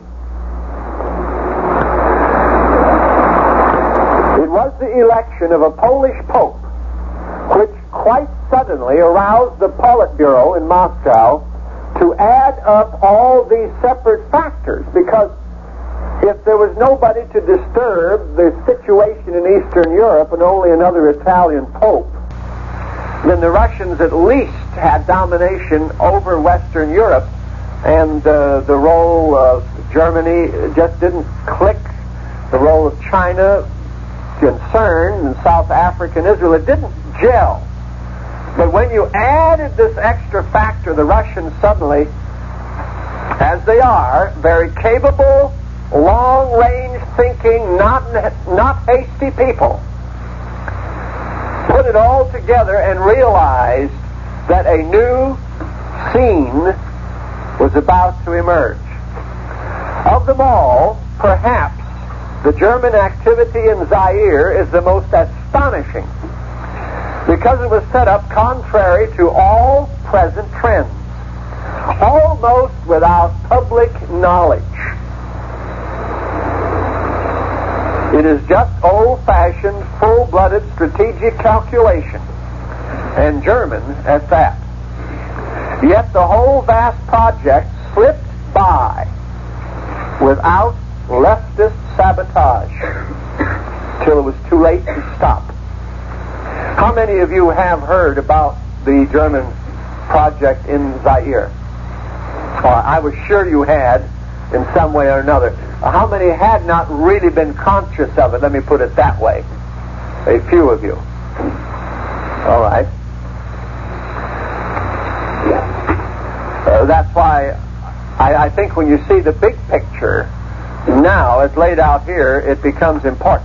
It was the election of a Polish pope which quite suddenly aroused the Politburo in Moscow to add up all these separate factors, because if there was nobody to disturb the situation in Eastern Europe and only another Italian pope, then the Russians at least had domination over Western Europe, and uh, the role of Germany just didn't click. The role of China, concerned, and South Africa and Israel, it didn't gel. But when you added this extra factor, the Russians suddenly, as they are, very capable, long-range thinking, not, not hasty people, put it all together and realized that a new scene was about to emerge. Of them all, perhaps the German activity in Zaire is the most astonishing, because it was set up contrary to all present trends, almost without public knowledge. It is just old-fashioned, full-blooded strategic calculation, and German at that. Yet the whole vast project slipped by without leftist sabotage till it was too late to stop. How many of you have heard about the German project in Zaire? Uh, I was sure you had in some way or another. How many had not really been conscious of it? Let me put it that way. A few of you. All right. Uh, that's why I, I think when you see the big picture now as laid out here, it becomes important.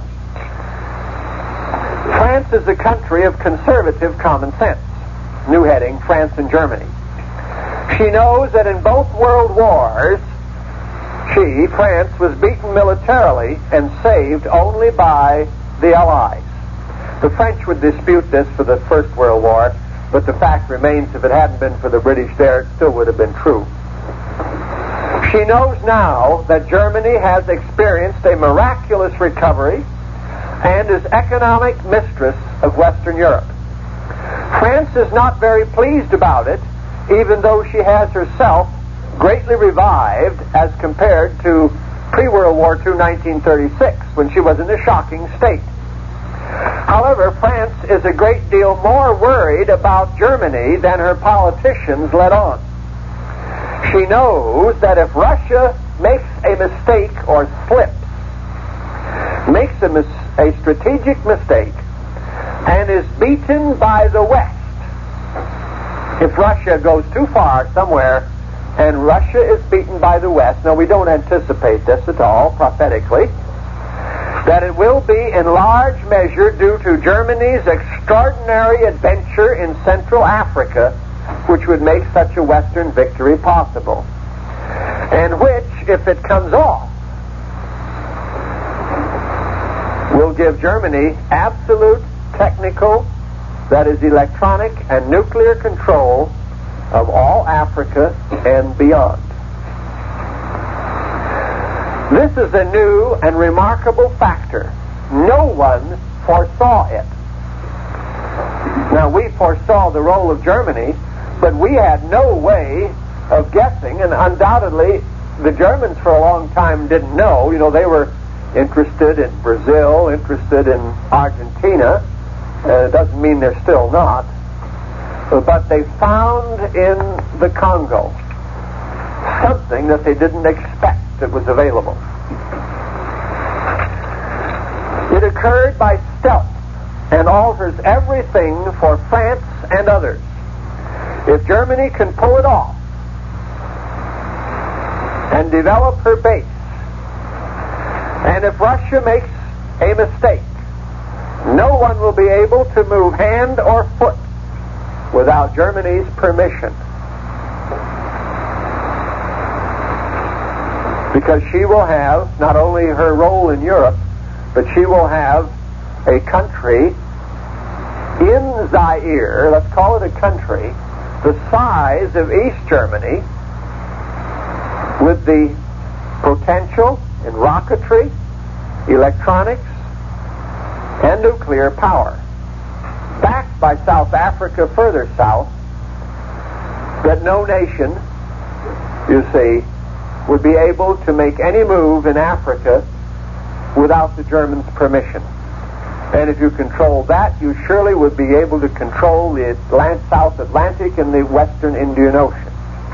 France is a country of conservative common sense. New heading, France and Germany. She knows that in both world wars, she, France, was beaten militarily and saved only by the Allies. The French would dispute this for the First World War, but the fact remains, if it hadn't been for the British there, it still would have been true. She knows now that Germany has experienced a miraculous recovery and is economic mistress of Western Europe. France is not very pleased about it, even though she has herself greatly revived as compared to pre-World War Two, nineteen thirty-six, when she was in a shocking state. However, France is a great deal more worried about Germany than her politicians let on. She knows that if Russia makes a mistake or slips, makes a, mis- a strategic mistake, and is beaten by the West, if Russia goes too far somewhere and Russia is beaten by the West, now we don't anticipate this at all prophetically, that it will be in large measure due to Germany's extraordinary adventure in Central Africa, which would make such a Western victory possible, and which, if it comes off, will give Germany absolute technical, that is electronic and nuclear control of all Africa and beyond. This is a new and remarkable factor. No one foresaw it. Now, we foresaw the role of Germany, but we had no way of guessing, and undoubtedly the Germans for a long time didn't know. You know, they were interested in Brazil, interested in Argentina. Uh, it doesn't mean they're still not. But they found in the Congo something that they didn't expect that was available. It occurred by stealth and alters everything for France and others. If Germany can pull it off and develop her base, and if Russia makes a mistake, no one will be able to move hand or foot without Germany's permission. Because she will have not only her role in Europe, but she will have a country in Zaire, let's call it a country, the size of East Germany, with the potential in rocketry, electronics, and nuclear power, backed by South Africa further south, that no nation, you see, would be able to make any move in Africa without the Germans' permission. And if you control that, you surely would be able to control the Atlant- South Atlantic and the Western Indian Ocean.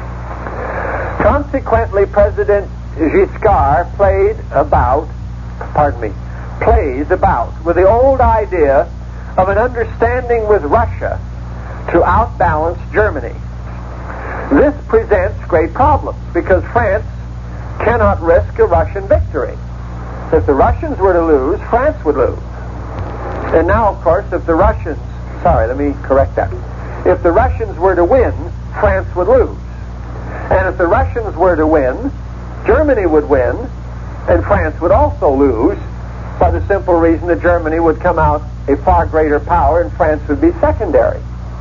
Consequently, President Giscard played about, pardon me, plays about with the old idea of an understanding with Russia to outbalance Germany. This presents great problems because France cannot risk a Russian victory. If the Russians were to lose, France would lose. And now, of course, if the Russians, sorry, let me correct that. If the Russians were to win, France would lose. And if the Russians were to win, Germany would win, and France would also lose, by the simple reason that Germany would come out a far greater power and France would be secondary.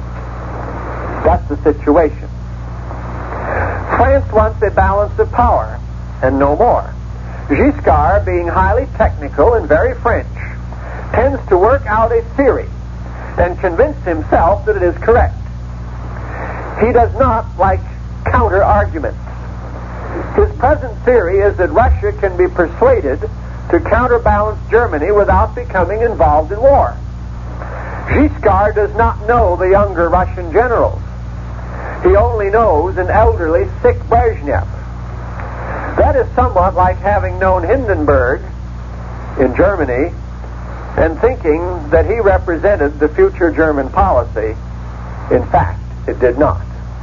That's the situation. France wants a balance of power, and no more. Giscard, being highly technical and very French, tends to work out a theory and convince himself that it is correct. He does not like counter-arguments. His present theory is that Russia can be persuaded to counterbalance Germany without becoming involved in war. Giscard does not know the younger Russian generals. He only knows an elderly, sick Brezhnev. That is somewhat like having known Hindenburg in Germany and thinking that he represented the future German policy. In fact, it did not.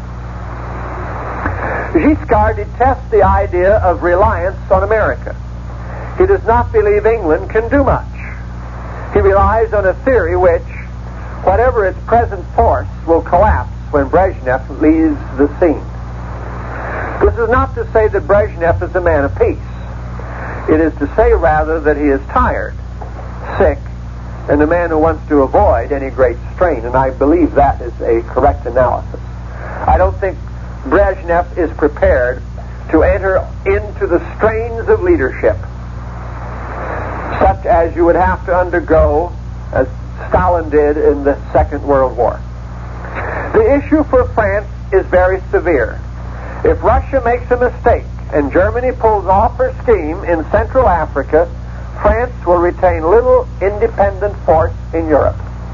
Giscard detests the idea of reliance on America. He does not believe England can do much. He relies on a theory which, whatever its present force, will collapse when Brezhnev leaves the scene. This is not to say that Brezhnev is a man of peace. It is to say rather that he is tired, sick, and a man who wants to avoid any great strain, and I believe that is a correct analysis. I don't think Brezhnev is prepared to enter into the strains of leadership such as you would have to undergo as Stalin did in the Second World War. The issue for France is very severe. If Russia makes a mistake and Germany pulls off her scheme in Central Africa, France will retain little independent force in Europe.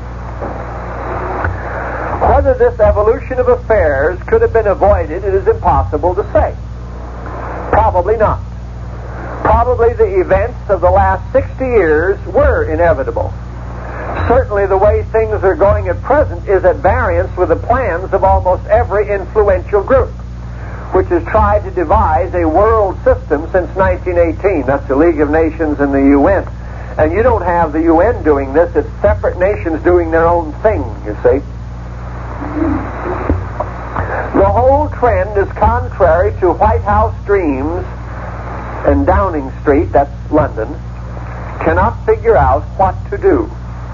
Whether this evolution of affairs could have been avoided, it is impossible to say. Probably not. Probably the events of the last sixty years were inevitable. Certainly the way things are going at present is at variance with the plans of almost every influential group, which has tried to devise a world system since nineteen eighteen. That's the League of Nations and the U N. And you don't have the U N doing this. It's separate nations doing their own thing, you see. The whole trend is contrary to White House dreams, and Downing Street, that's London, cannot figure out what to do.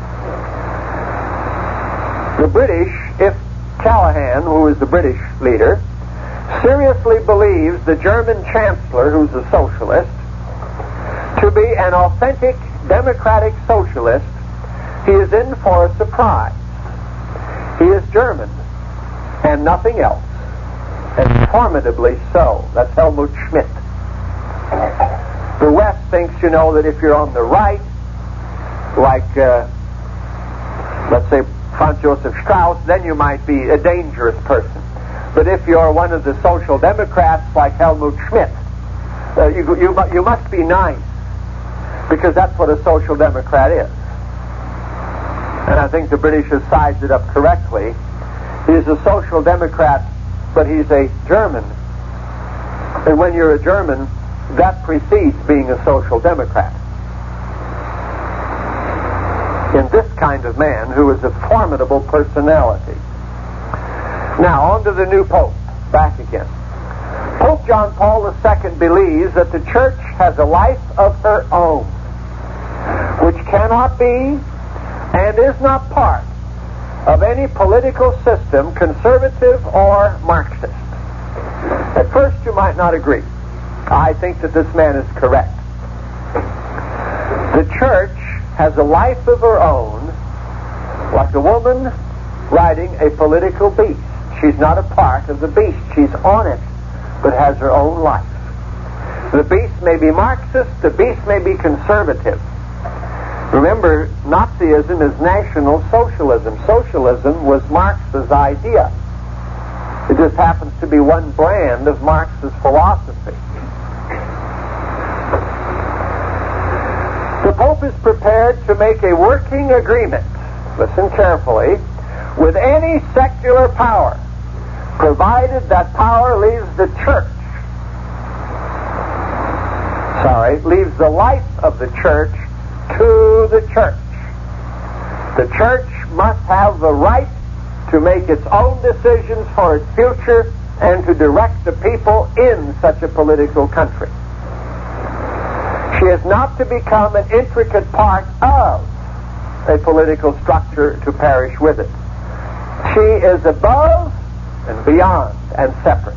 The British, if Callahan, who is the British leader, seriously believes the German Chancellor, who's a socialist, to be an authentic democratic socialist, he is in for a surprise. He is German, and nothing else, and formidably so. That's Helmut Schmidt. The West thinks, you know, that if you're on the right, like, uh, let's say, Franz Joseph Strauss, then you might be a dangerous person. But if you're one of the social democrats like Helmut Schmidt, uh, you, you, you must be nice, because that's what a social democrat is. And I think the British have sized it up correctly. He's a social democrat, but he's a German. And when you're a German, that precedes being a social democrat. In this kind of man who is a formidable personality. Now, on to the new Pope. Back again. Pope John Paul the Second believes that the Church has a life of her own, which cannot be and is not part of any political system, conservative or Marxist. At first, you might not agree. I think that this man is correct. The Church has a life of her own, like a woman riding a political beast. She's not a part of the beast. She's on it, but has her own life. The beast may be Marxist, the beast may be conservative. Remember, Nazism is National Socialism. Socialism was Marx's idea. It just happens to be one brand of Marx's philosophy. The Pope is prepared to make a working agreement, listen carefully, with any secular power, provided that power leaves the Church, sorry, leaves the life of the Church to the Church. The Church must have the right to make its own decisions for its future and to direct the people in such a political country. She is not to become an intricate part of a political structure to perish with it. She is above and beyond and separate.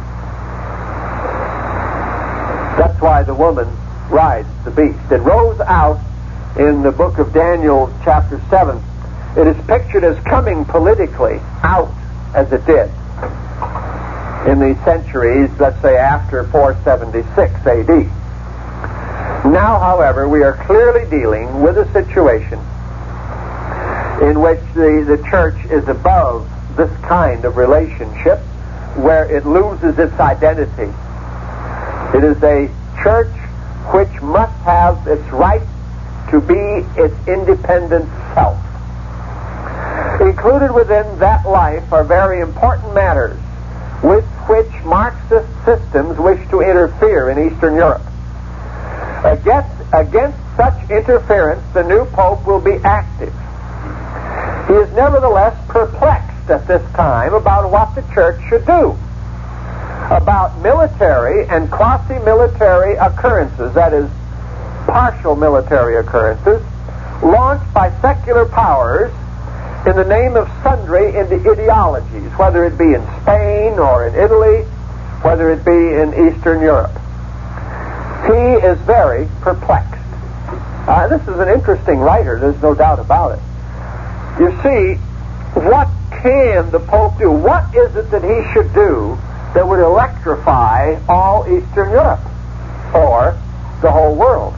That's why the woman rides the beast. It rose out in the book of Daniel, chapter seven. It is pictured as coming politically out as it did in the centuries, let's say, after four seventy-six A D. Now, however, we are clearly dealing with a situation in which the, the church is above this kind of relationship where it loses its identity. It is a church which must have its right to be its independent self. Included within that life are very important matters with which Marxist systems wish to interfere in Eastern Europe. Against, against such interference, the new Pope will be active. He is nevertheless perplexed at this time about what the Church should do about military and quasi-military occurrences, that is, partial military occurrences, launched by secular powers in the name of sundry ideologies, whether it be in Spain or in Italy, whether it be in Eastern Europe. He is very perplexed. Uh, this is an interesting writer, there's no doubt about it. You see, what can the Pope do? What is it that he should do that would electrify all Eastern Europe or the whole world.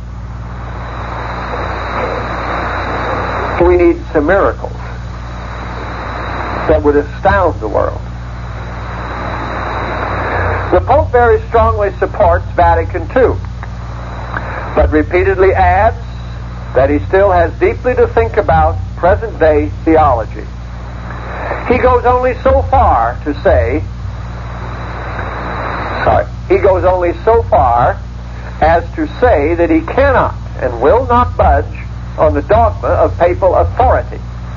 We need some miracles that would astound the world. The Pope very strongly supports Vatican two, but repeatedly adds that he still has deeply to think about present-day theology. He goes only so far to say, sorry, he goes only so far as to say that he cannot and will not budge on the dogma of papal authority.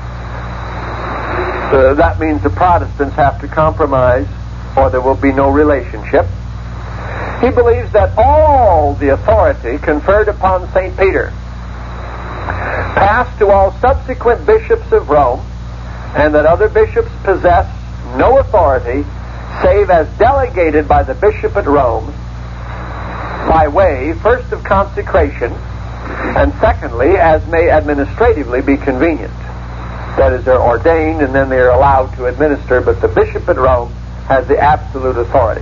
Uh, that means the Protestants have to compromise or there will be no relationship. He believes that all the authority conferred upon Saint Peter passed to all subsequent bishops of Rome, and that other bishops possess no authority save as delegated by the bishop at Rome by way, first, of consecration, and secondly, as may administratively be convenient. That is, they're ordained and then they're allowed to administer, but the bishop at Rome has the absolute authority.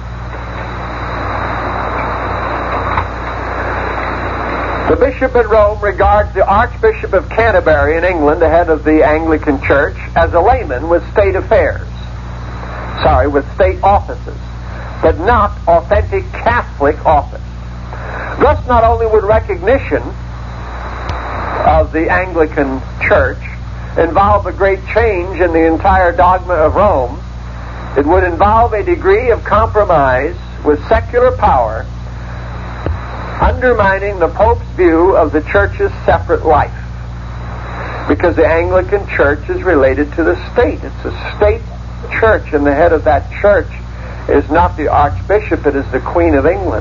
The bishop at Rome regards the Archbishop of Canterbury in England, the head of the Anglican Church, as a layman with state affairs. Sorry, with state offices, but not authentic Catholic office. Thus, not only would recognition of the Anglican Church involve a great change in the entire dogma of Rome, it would involve a degree of compromise with secular power, undermining the Pope's view of the Church's separate life. Because the Anglican Church is related to the state. It's a state church, and the head of that church is not the Archbishop, it is the Queen of England.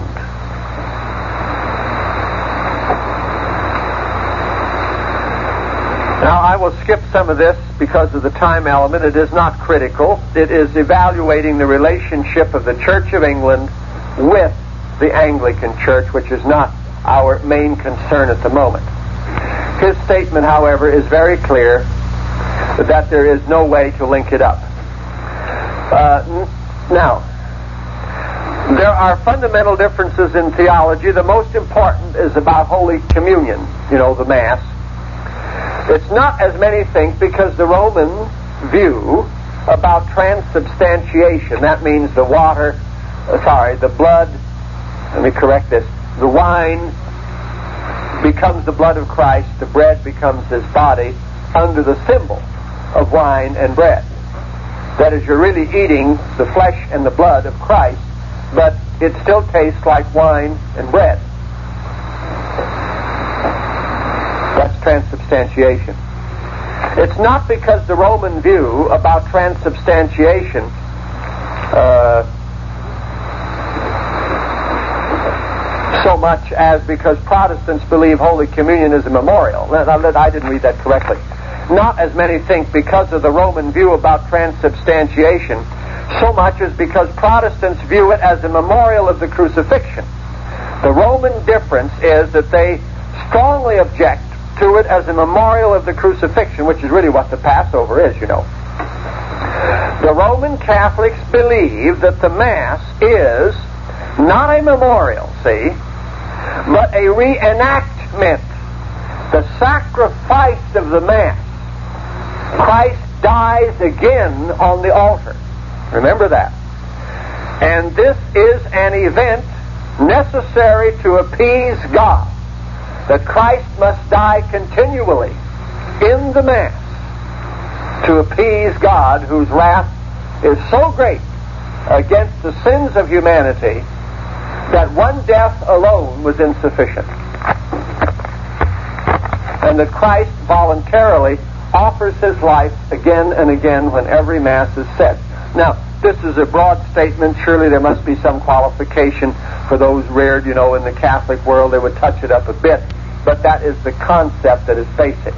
Now, I will skip some of this because of the time element. It is not critical. It is evaluating the relationship of the Church of England with the Anglican Church, which is not our main concern at the moment. His statement, however, is very clear that there is no way to link it up. Uh, n- now, there are fundamental differences in theology. The most important is about Holy Communion, you know, the Mass. It's not, as many think, because the Roman view about transubstantiation, that means the water, uh, sorry, the blood, let me correct this, the wine becomes the blood of Christ, the bread becomes his body, under the symbol of wine and bread. That is, you're really eating the flesh and the blood of Christ, but it still tastes like wine and bread. That's transubstantiation. It's not because the Roman view about transubstantiation uh, so much as because Protestants believe Holy Communion is a memorial. I didn't read that correctly. Not, as many think, because of the Roman view about transubstantiation, so much as because Protestants view it as a memorial of the crucifixion. The Roman difference is that they strongly object to it as a memorial of the crucifixion, which is really what the Passover is, you know. The Roman Catholics believe that the Mass is not a memorial, see, but a reenactment, the sacrifice of the Mass. Christ dies again on the altar. Remember that. And this is an event necessary to appease God, that Christ must die continually in the Mass to appease God, whose wrath is so great against the sins of humanity that one death alone was insufficient. And that Christ voluntarily offers his life again and again when every Mass is said. Now, this is a broad statement. Surely there must be some qualification for those reared, you know, in the Catholic world. They would touch it up a bit. But that is the concept that is basic.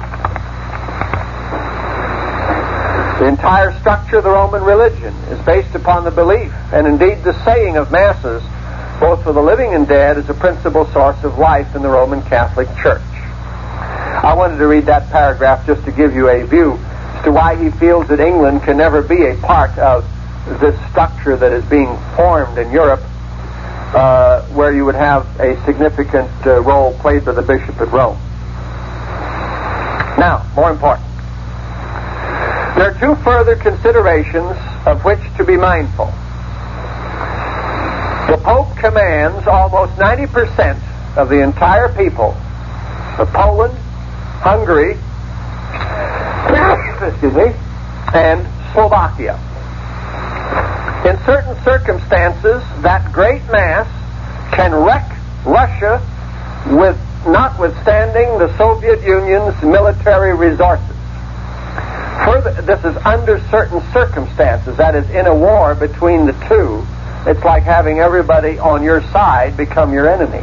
The entire structure of the Roman religion is based upon the belief, and indeed the saying of Masses, both for the living and dead, is a principal source of life in the Roman Catholic Church. I wanted to read that paragraph just to give you a view as to why he feels that England can never be a part of this structure that is being formed in Europe, uh, where you would have a significant uh, role played by the bishop at Rome. Now, more important, there are two further considerations of which to be mindful. The Pope commands almost ninety percent of the entire people of Poland, Hungary, excuse me, and Slovakia. In certain circumstances, that great mass can wreck Russia with notwithstanding the Soviet Union's military resources. Further, this is under certain circumstances, that is, in a war between the two, it's like having everybody on your side become your enemy.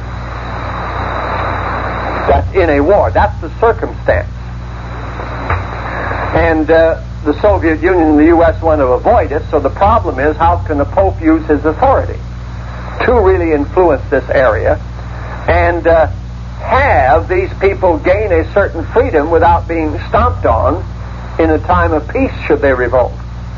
That's in a war. That's the circumstance. And uh, the Soviet Union and the U S want to avoid it, so the problem is, how can the Pope use his authority to really influence this area and uh, have these people gain a certain freedom without being stomped on in a time of peace should they revolt?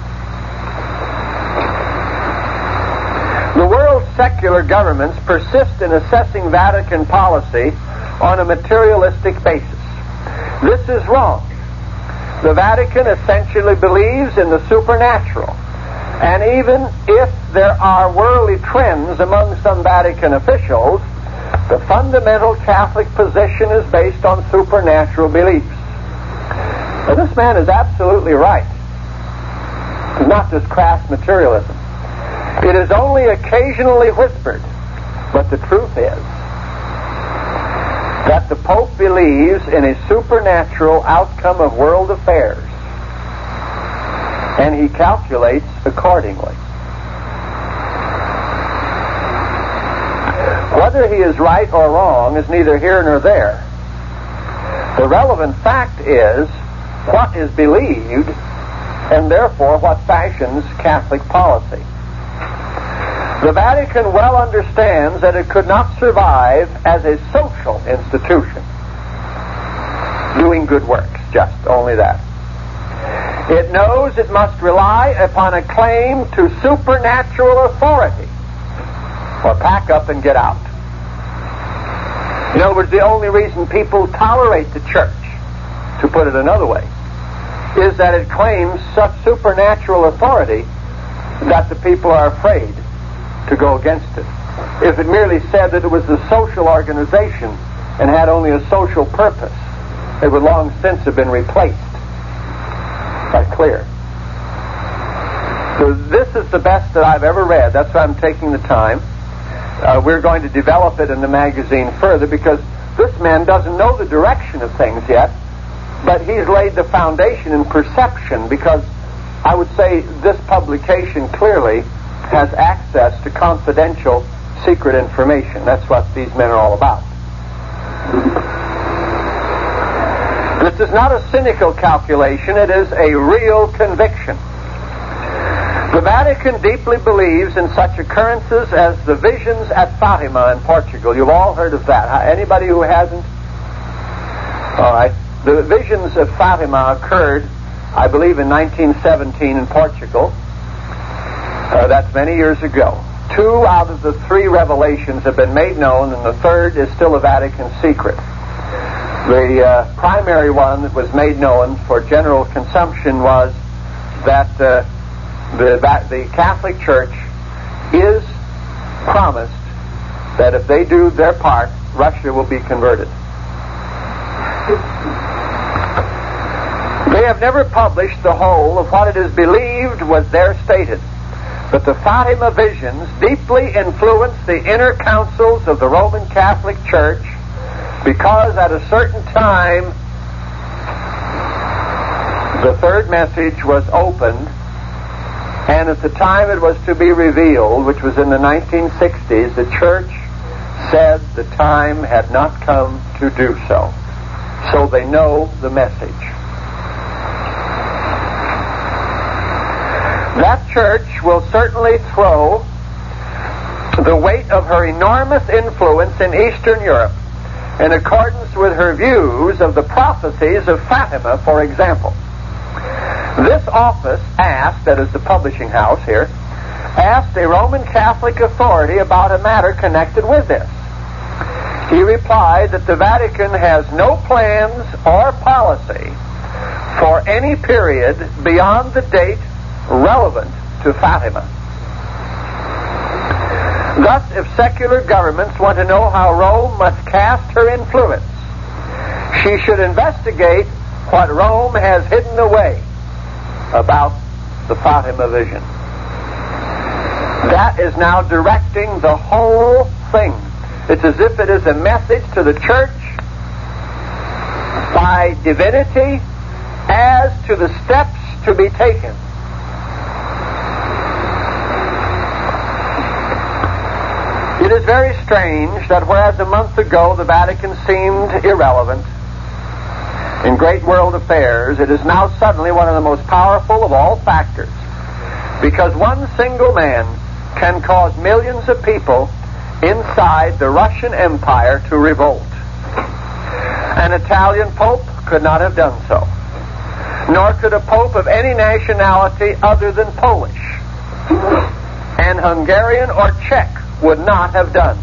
The world's secular governments persist in assessing Vatican policy on a materialistic basis. This is wrong. The Vatican essentially believes in the supernatural, and even if there are worldly trends among some Vatican officials, the fundamental Catholic position is based on supernatural beliefs. Now, this man is absolutely right. It's not just crass materialism. It is only occasionally whispered, but the truth is that the Pope believes in a supernatural outcome of world affairs, and he calculates accordingly. Whether he is right or wrong is neither here nor there. The relevant fact is what is believed, and therefore what fashions Catholic policy. The Vatican well understands that it could not survive as a social institution, doing good works, just only that. It knows it must rely upon a claim to supernatural authority, or pack up and get out. In other words, the only reason people tolerate the church, to put it another way, is that it claims such supernatural authority that the people are afraid to go against it. If it merely said that it was a social organization and had only a social purpose, it would long since have been replaced. That's clear. So this is the best that I've ever read. That's why I'm taking the time. Uh, we're going to develop it in the magazine further, because this man doesn't know the direction of things yet, but he's laid the foundation in perception, because I would say this publication clearly has access to confidential, secret information. That's what these men are all about. This is not a cynical calculation, it is a real conviction. The Vatican deeply believes in such occurrences as the visions at Fatima in Portugal. You've all heard of that. Anybody who hasn't? All right. The visions of Fatima occurred, I believe, in nineteen seventeen in Portugal. Uh, that's many years ago. Two out of the three revelations have been made known, and the third is still a Vatican secret. The uh, primary one that was made known for general consumption was that uh, the, the Catholic Church is promised that if they do their part, Russia will be converted. They have never published the whole of what it is believed was there stated, but the Fatima visions deeply influenced the inner councils of the Roman Catholic Church, because at a certain time the third message was opened, and at the time it was to be revealed, which was in the nineteen sixties, the Church said the time had not come to do so. So they know the message. That church will certainly throw the weight of her enormous influence in Eastern Europe in accordance with her views of the prophecies of Fatima, for example. This office asked, that is the publishing house here, asked a Roman Catholic authority about a matter connected with this. He replied that the Vatican has no plans or policy for any period beyond the date relevant to Fatima. Thus, if secular governments want to know how Rome must cast her influence, she should investigate what Rome has hidden away about the Fatima vision. That is now directing the whole thing. It's as if it is a message to the church by divinity as to the steps to be taken. It is very strange that whereas a month ago the Vatican seemed irrelevant in great world affairs, it is now suddenly one of the most powerful of all factors, because one single man can cause millions of people inside the Russian Empire to revolt. An Italian pope could not have done so, nor could a pope of any nationality other than Polish. An Hungarian or Czech would not have done.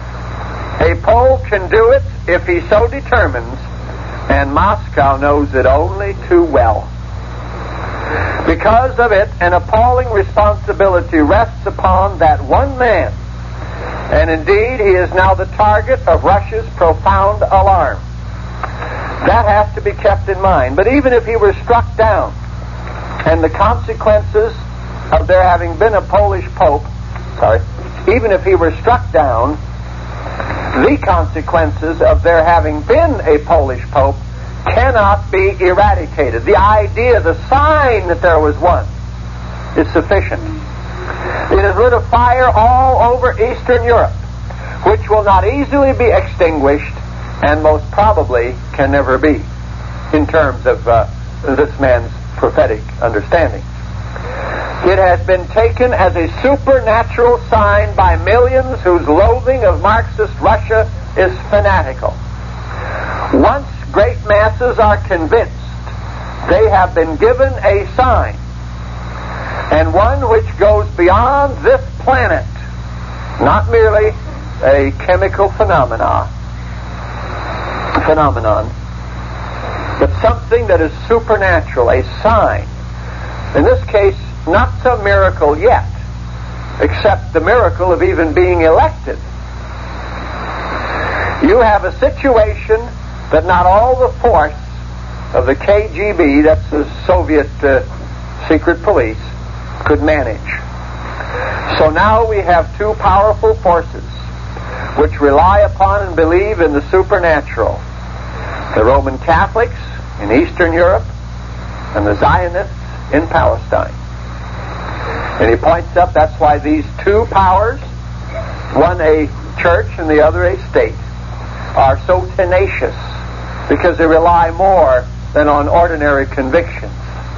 A Pole can do it if he so determines, and Moscow knows it only too well. Because of it, an appalling responsibility rests upon that one man, and indeed he is now the target of Russia's profound alarm. That has to be kept in mind. But even if he were struck down, and the consequences of there having been a Polish pope, sorry, even if he were struck down, the consequences of there having been a Polish pope cannot be eradicated. The idea, the sign that there was one, is sufficient. It has lit a fire all over Eastern Europe, which will not easily be extinguished, and most probably can never be, in terms of uh, this man's prophetic understanding. It has been taken as a supernatural sign by millions whose loathing of Marxist Russia is fanatical. Once great masses are convinced, they have been given a sign, and one which goes beyond this planet, not merely a chemical phenomena, phenomenon, but something that is supernatural, a sign. In this case, not some miracle yet, except the miracle of even being elected. You have a situation that not all the force of the K G B, that's the Soviet uh, secret police, could manage. So now we have two powerful forces which rely upon and believe in the supernatural. The Roman Catholics in Eastern Europe and the Zionists in Palestine. And he points up, that's why these two powers, one a church and the other a state, are so tenacious, because they rely more than on ordinary convictions.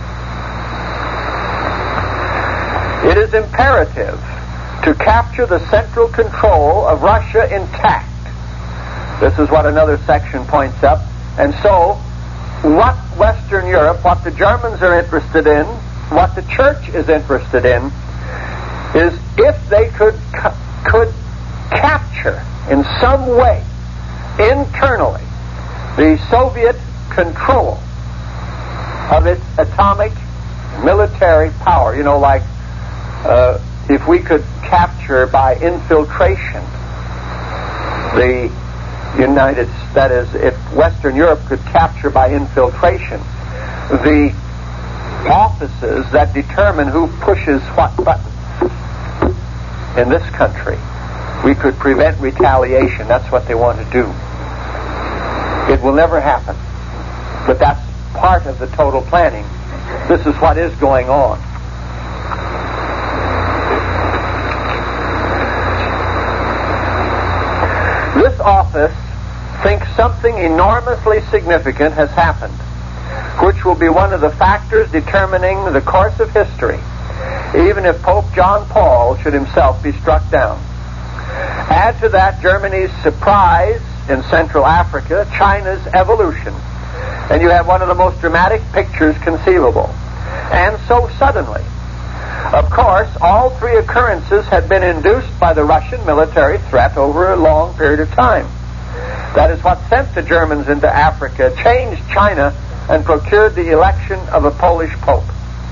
It is imperative to capture the central control of Russia intact. This is what another section points up. And so, what Western Europe, what the Germans are interested in, what the church is interested in, is if they could could capture in some way, internally, the Soviet control of its atomic military power. You know, like uh, if we could capture by infiltration the United, that is, if Western Europe could capture by infiltration the offices that determine who pushes what buttons in this country, we could prevent retaliation. That's what they want to do. It will never happen, but that's part of the total planning. This is what is going on. This office thinks something enormously significant has happened, which will be one of the factors determining the course of history, even if Pope John Paul should himself be struck down. Add to that Germany's surprise in Central Africa, China's evolution, and you have one of the most dramatic pictures conceivable. and so suddenly. Of course, all three occurrences had been induced by the Russian military threat over a long period of time. That is what sent the Germans into Africa, changed China, and procured the election of a Polish pope.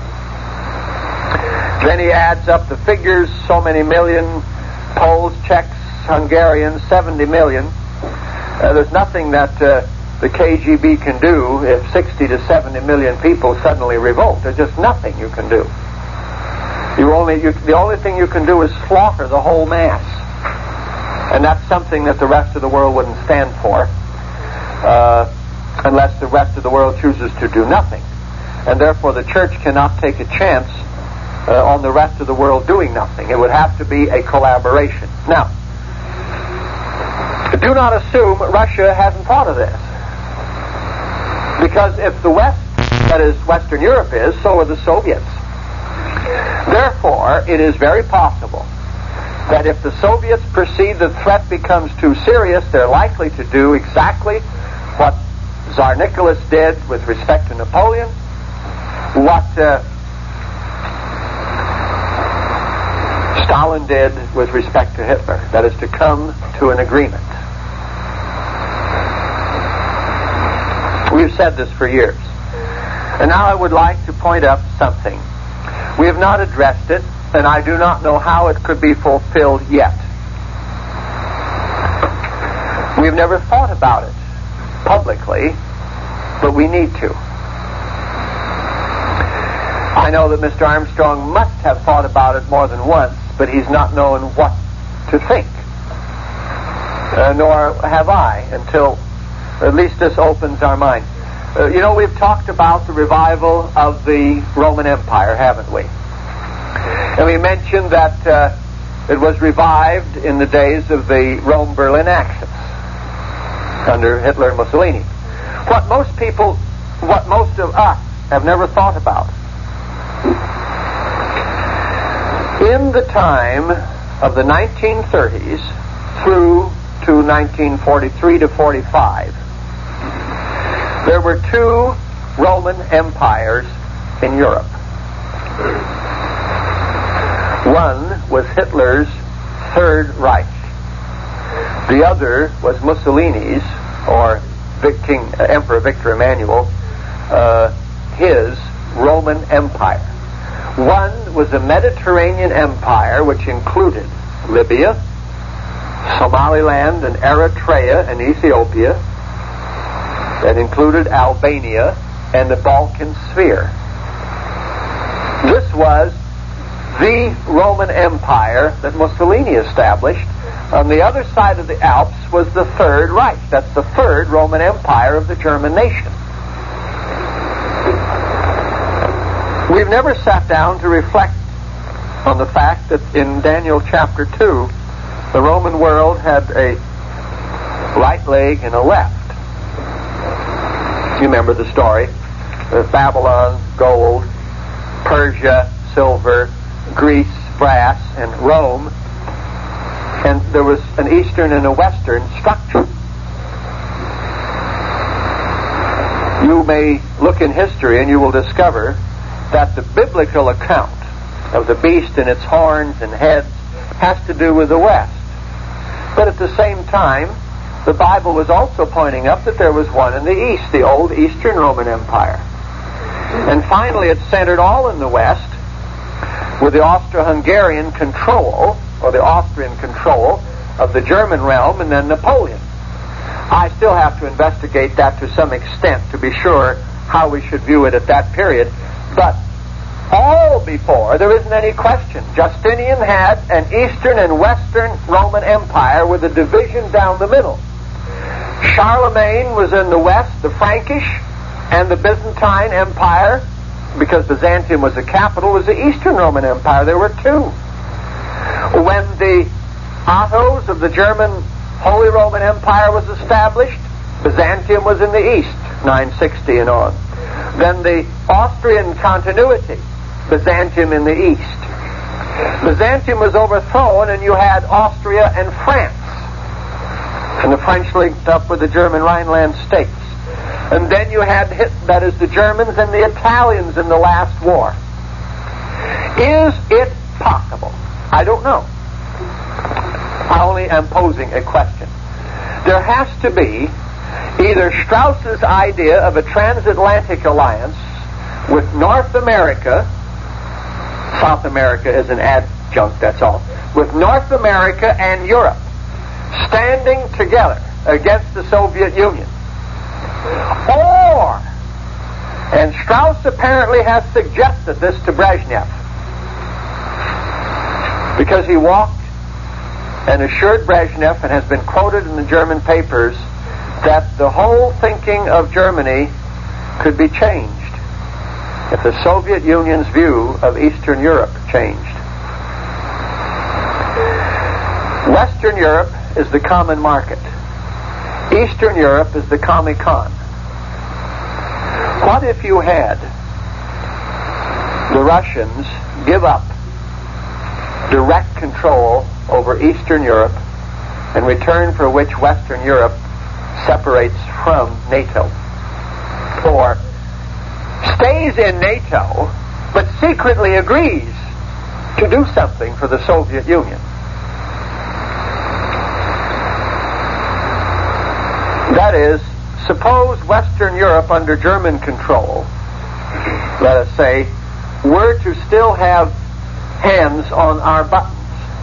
Then he adds up the figures, so many million, Poles, Czechs, Hungarians, seventy million. Uh, there's nothing that uh, the K G B can do if sixty to seventy million people suddenly revolt. There's just nothing you can do. You only, you, the only thing you can do is slaughter the whole mass. And that's something that the rest of the world wouldn't stand for, uh, unless the rest of the world chooses to do nothing. And therefore the church cannot take a chance uh, on the rest of the world doing nothing. It would have to be a collaboration. Now, do not assume Russia hasn't thought of this. Because if the West, that is Western Europe is, so are the Soviets. Therefore, it is very possible that if the Soviets perceive the threat becomes too serious, they're likely to do exactly what Tsar Nicholas did with respect to Napoleon, what uh, Stalin did with respect to Hitler. That is to come to an agreement. We've said this for years. And now I would like to point out something. We have not addressed it, and I do not know how it could be fulfilled yet. We've never thought about it publicly, but we need to. I know that Mister Armstrong must have thought about it more than once, but he's not known what to think. Uh, nor have I, until at least this opens our mind. Uh, you know, we've talked about the revival of the Roman Empire, haven't we? And we mentioned that uh, it was revived in the days of the Rome-Berlin Axis under Hitler and Mussolini. What most people, what most of us have never thought about. In the time of the nineteen thirties through to nineteen forty-three to forty-five, there were two Roman empires in Europe. One was Hitler's Third Reich. The other was Mussolini's, or King, uh, Emperor Victor Emmanuel, uh, his Roman Empire. One was a Mediterranean empire which included Libya, Somaliland and Eritrea and Ethiopia. That included Albania and the Balkan sphere. This was the Roman Empire that Mussolini established. On the other side of the Alps was the Third Reich. That's the third Roman Empire of the German nation. We've never sat down to reflect on the fact that in Daniel chapter two, the Roman world had a right leg and a left. You remember the story. There's Babylon, gold, Persia, silver, Greece, brass, and Rome. And there was an eastern and a western structure. You may look in history and you will discover that the biblical account of the beast and its horns and heads has to do with the west. But at the same time, the Bible was also pointing up that there was one in the east, the old Eastern Roman Empire. And finally, it centered all in the west with the Austro-Hungarian control, or the Austrian control, of the German realm, and then Napoleon. I still have to investigate that to some extent to be sure how we should view it at that period. But all before, there isn't any question. Justinian had an Eastern and Western Roman Empire with a division down the middle. Charlemagne was in the west, the Frankish, and the Byzantine Empire, because Byzantium was the capital, was the Eastern Roman Empire. There were two. When the Ottos of the German Holy Roman Empire was established, Byzantium was in the east, nine sixty and on. Then the Austrian continuity, Byzantium in the east. Byzantium was overthrown and you had Austria and France. And the French linked up with the German Rhineland states. And then you had, that is, the Germans and the Italians in the last war. Is it possible? I don't know. I only am posing a question. There has to be either Strauss's idea of a transatlantic alliance with North America, South America is an adjunct, that's all, with North America and Europe standing together against the Soviet Union. Or, and Strauss apparently has suggested this to Brezhnev, because he walked and assured Brezhnev, and has been quoted in the German papers, that the whole thinking of Germany could be changed if the Soviet Union's view of Eastern Europe changed. Western Europe is the common market. Eastern Europe is the Comecon. What if you had the Russians give up direct control over Eastern Europe, in return for which Western Europe separates from NATO, or stays in NATO but secretly agrees to do something for the Soviet Union? That is, suppose Western Europe under German control, let us say, were to still have hands on our buttons,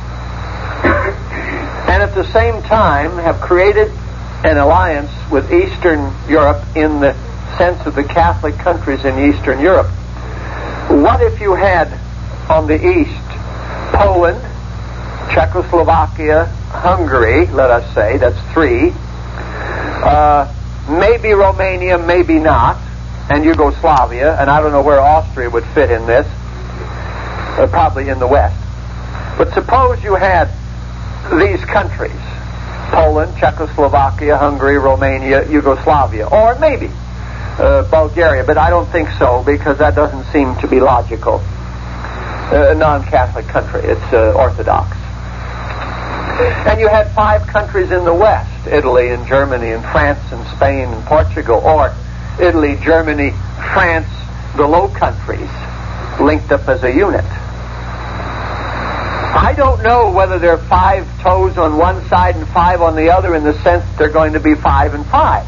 and at the same time have created an alliance with Eastern Europe in the sense of the Catholic countries in Eastern Europe. What if you had on the east Poland, Czechoslovakia, Hungary, let us say, that's three, uh, maybe Romania, maybe not, and Yugoslavia, and I don't know where Austria would fit in this, uh, probably in the west. But suppose you had these countries, Poland, Czechoslovakia, Hungary, Romania, Yugoslavia, or maybe uh, Bulgaria, but I don't think so, because that doesn't seem to be logical. Uh, a non-Catholic country, it's uh, Orthodox. And you had five countries in the west, Italy and Germany and France and Spain and Portugal, or Italy, Germany, France, the Low Countries, linked up as a unit. I don't know whether there are five toes on one side and five on the other, in the sense that they're going to be five and five.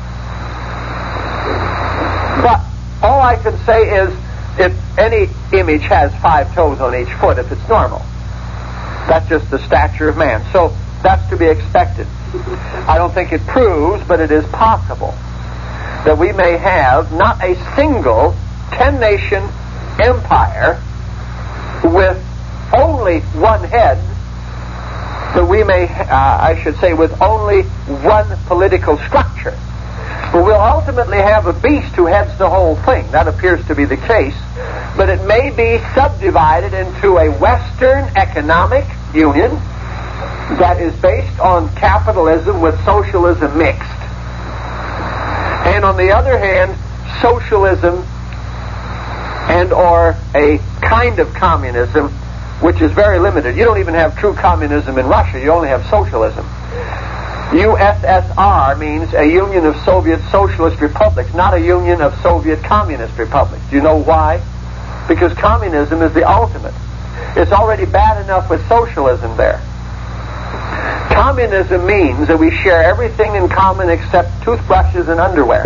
But all I can say is, if any image has five toes on each foot, if it's normal, that's just the stature of man. So that's to be expected. I don't think it proves, but it is possible that we may have not a single ten-nation empire with only one head, but we may, uh, I should say, with only one political structure. But we'll ultimately have a beast who heads the whole thing. That appears to be the case. But it may be subdivided into a Western economic union that is based on capitalism with socialism mixed. And on the other hand, socialism and or a kind of communism which is very limited. You don't even have true communism in Russia. You only have socialism. U S S R means a Union of Soviet Socialist Republics, not a Union of Soviet Communist Republics. Do you know why? Because communism is the ultimate. It's already bad enough with socialism there. Communism means that we share everything in common except toothbrushes and underwear.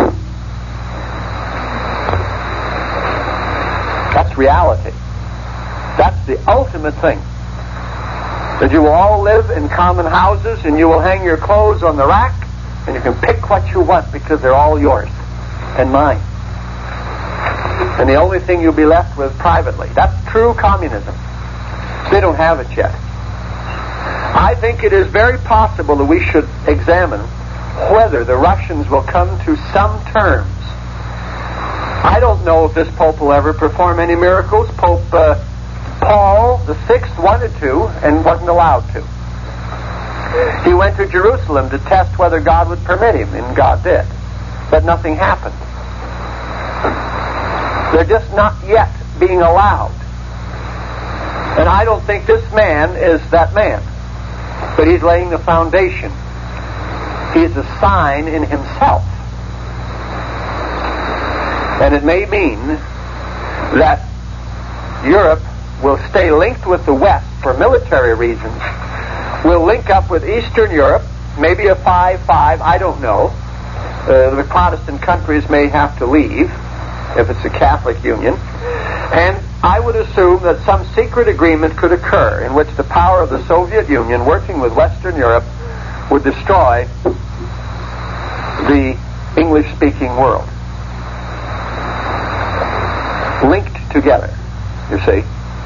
That's reality. That's the ultimate thing. That you will all live in common houses, and you will hang your clothes on the rack, and you can pick what you want because they're all yours and mine. And the only thing you'll be left with privately. That's true communism. They don't have it yet. I think it is very possible that we should examine whether the Russians will come to some terms. I don't know if this Pope will ever perform any miracles. Pope uh, Paul the Sixth wanted to and wasn't allowed to. He went to Jerusalem to test whether God would permit him, and God did. But nothing happened. They're just not yet being allowed. And I don't think this man is that man. But he's laying the foundation. He's a sign in himself And it may mean that Europe will stay linked with the West for military reasons, will link up with Eastern Europe, maybe a five five, I don't know. Uh, the Protestant countries may have to leave if it's a Catholic union. And I would assume that some secret agreement could occur in which the power of the Soviet Union, working with Western Europe, would destroy the English-speaking world. Linked together, you see.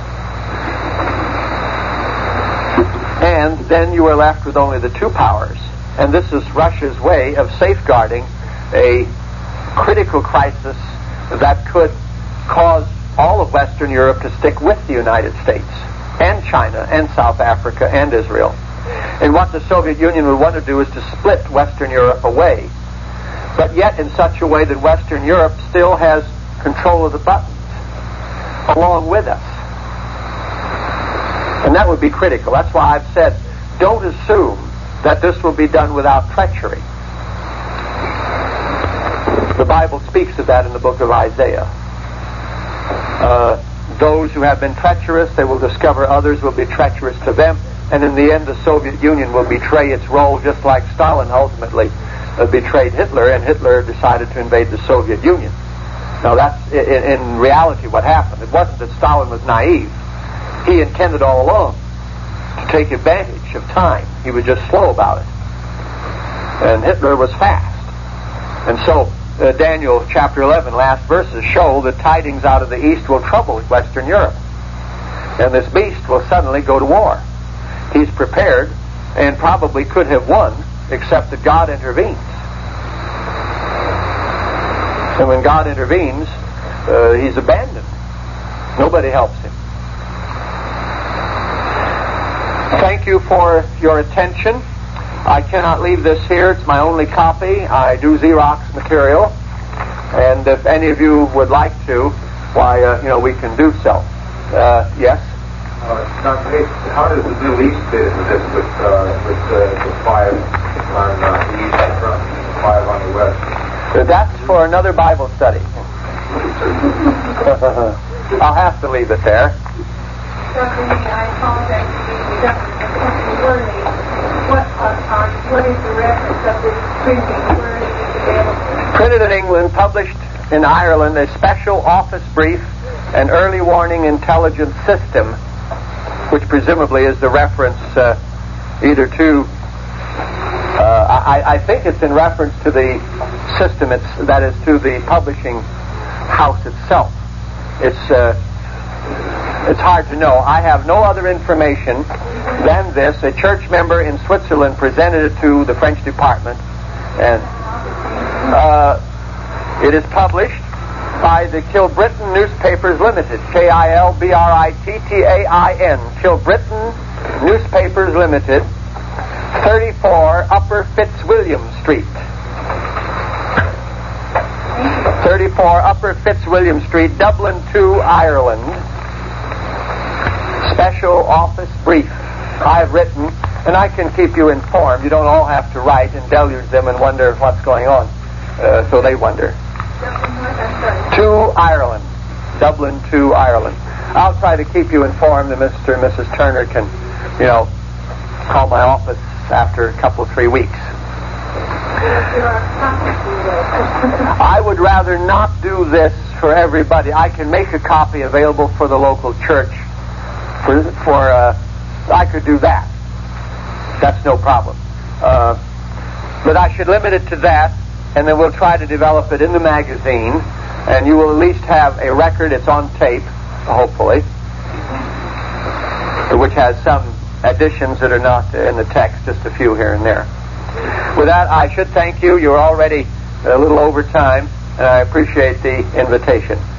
And then you are left with only the two powers. And this is Russia's way of safeguarding a critical crisis that could cause all of Western Europe to stick with the United States and China and South Africa and Israel. And what the Soviet Union would want to do is to split Western Europe away, but yet in such a way that Western Europe still has control of the buttons along with us. And that would be critical. That's why I've said, don't assume that this will be done without treachery. The Bible speaks of that in the book of Isaiah. Uh, those who have been treacherous, they will discover others will be treacherous to them, and in the end the Soviet Union will betray its role, just like Stalin ultimately uh, betrayed Hitler, and Hitler decided to invade the Soviet Union. Now that's in, in reality what happened. It wasn't that Stalin was naive. He intended all along to take advantage of time. He was just slow about it. And Hitler was fast. And so uh, Daniel chapter eleven, last verses, show that tidings out of the east will trouble Western Europe. And this beast will suddenly go to war. He's prepared and probably could have won, except that God intervenes. And when God intervenes, uh, he's abandoned. Nobody helps him. Thank you for your attention. I cannot leave this here. It's my only copy. I do Xerox material. And if any of you would like to, why, uh, you know, we can do so. Uh, yes? Uh, Doctor Hayes, how does the Middle East fit into this with, uh, with uh, the five on uh, the eastern front and the five on the west? Uh, that's for another Bible study. I'll have to leave it there. Doctor Hayes, I apologize to be redundant, but the wording, what, uh, uh, what is the reference of this printing? Where is it available? Printed in England, published in Ireland, a special office brief, an early warning intelligence system, which presumably is the reference uh, either to, uh, I, I think it's in reference to the system, it's, that is to the publishing house itself. It's, uh, it's hard to know. I have no other information than this. A church member in Switzerland presented it to the French department, and uh, it is published by the Kilbrittain Newspapers Limited, K I L B R I T T A I N, Kilbrittain Newspapers Limited, thirty-four Upper Fitzwilliam Street. thirty-four Upper Fitzwilliam Street, Dublin two, Ireland. Special office brief. I've written, and I can keep you informed. You don't all have to write and deluge them and wonder what's going on. Uh, so they wonder. To Ireland. Dublin to Ireland. I'll try to keep you informed, and Mister and Missus Turner can, you know, call my office after a couple, three weeks. I would rather not do this for everybody. I can make a copy available for the local church. For, for uh, I could do that. That's no problem. Uh, but I should limit it to that, and then we'll try to develop it in the magazine, and you will at least have a record. It's on tape, hopefully, which has some additions that are not in the text, just a few here and there. With that, I should thank you. You're already a little over time, and I appreciate the invitation.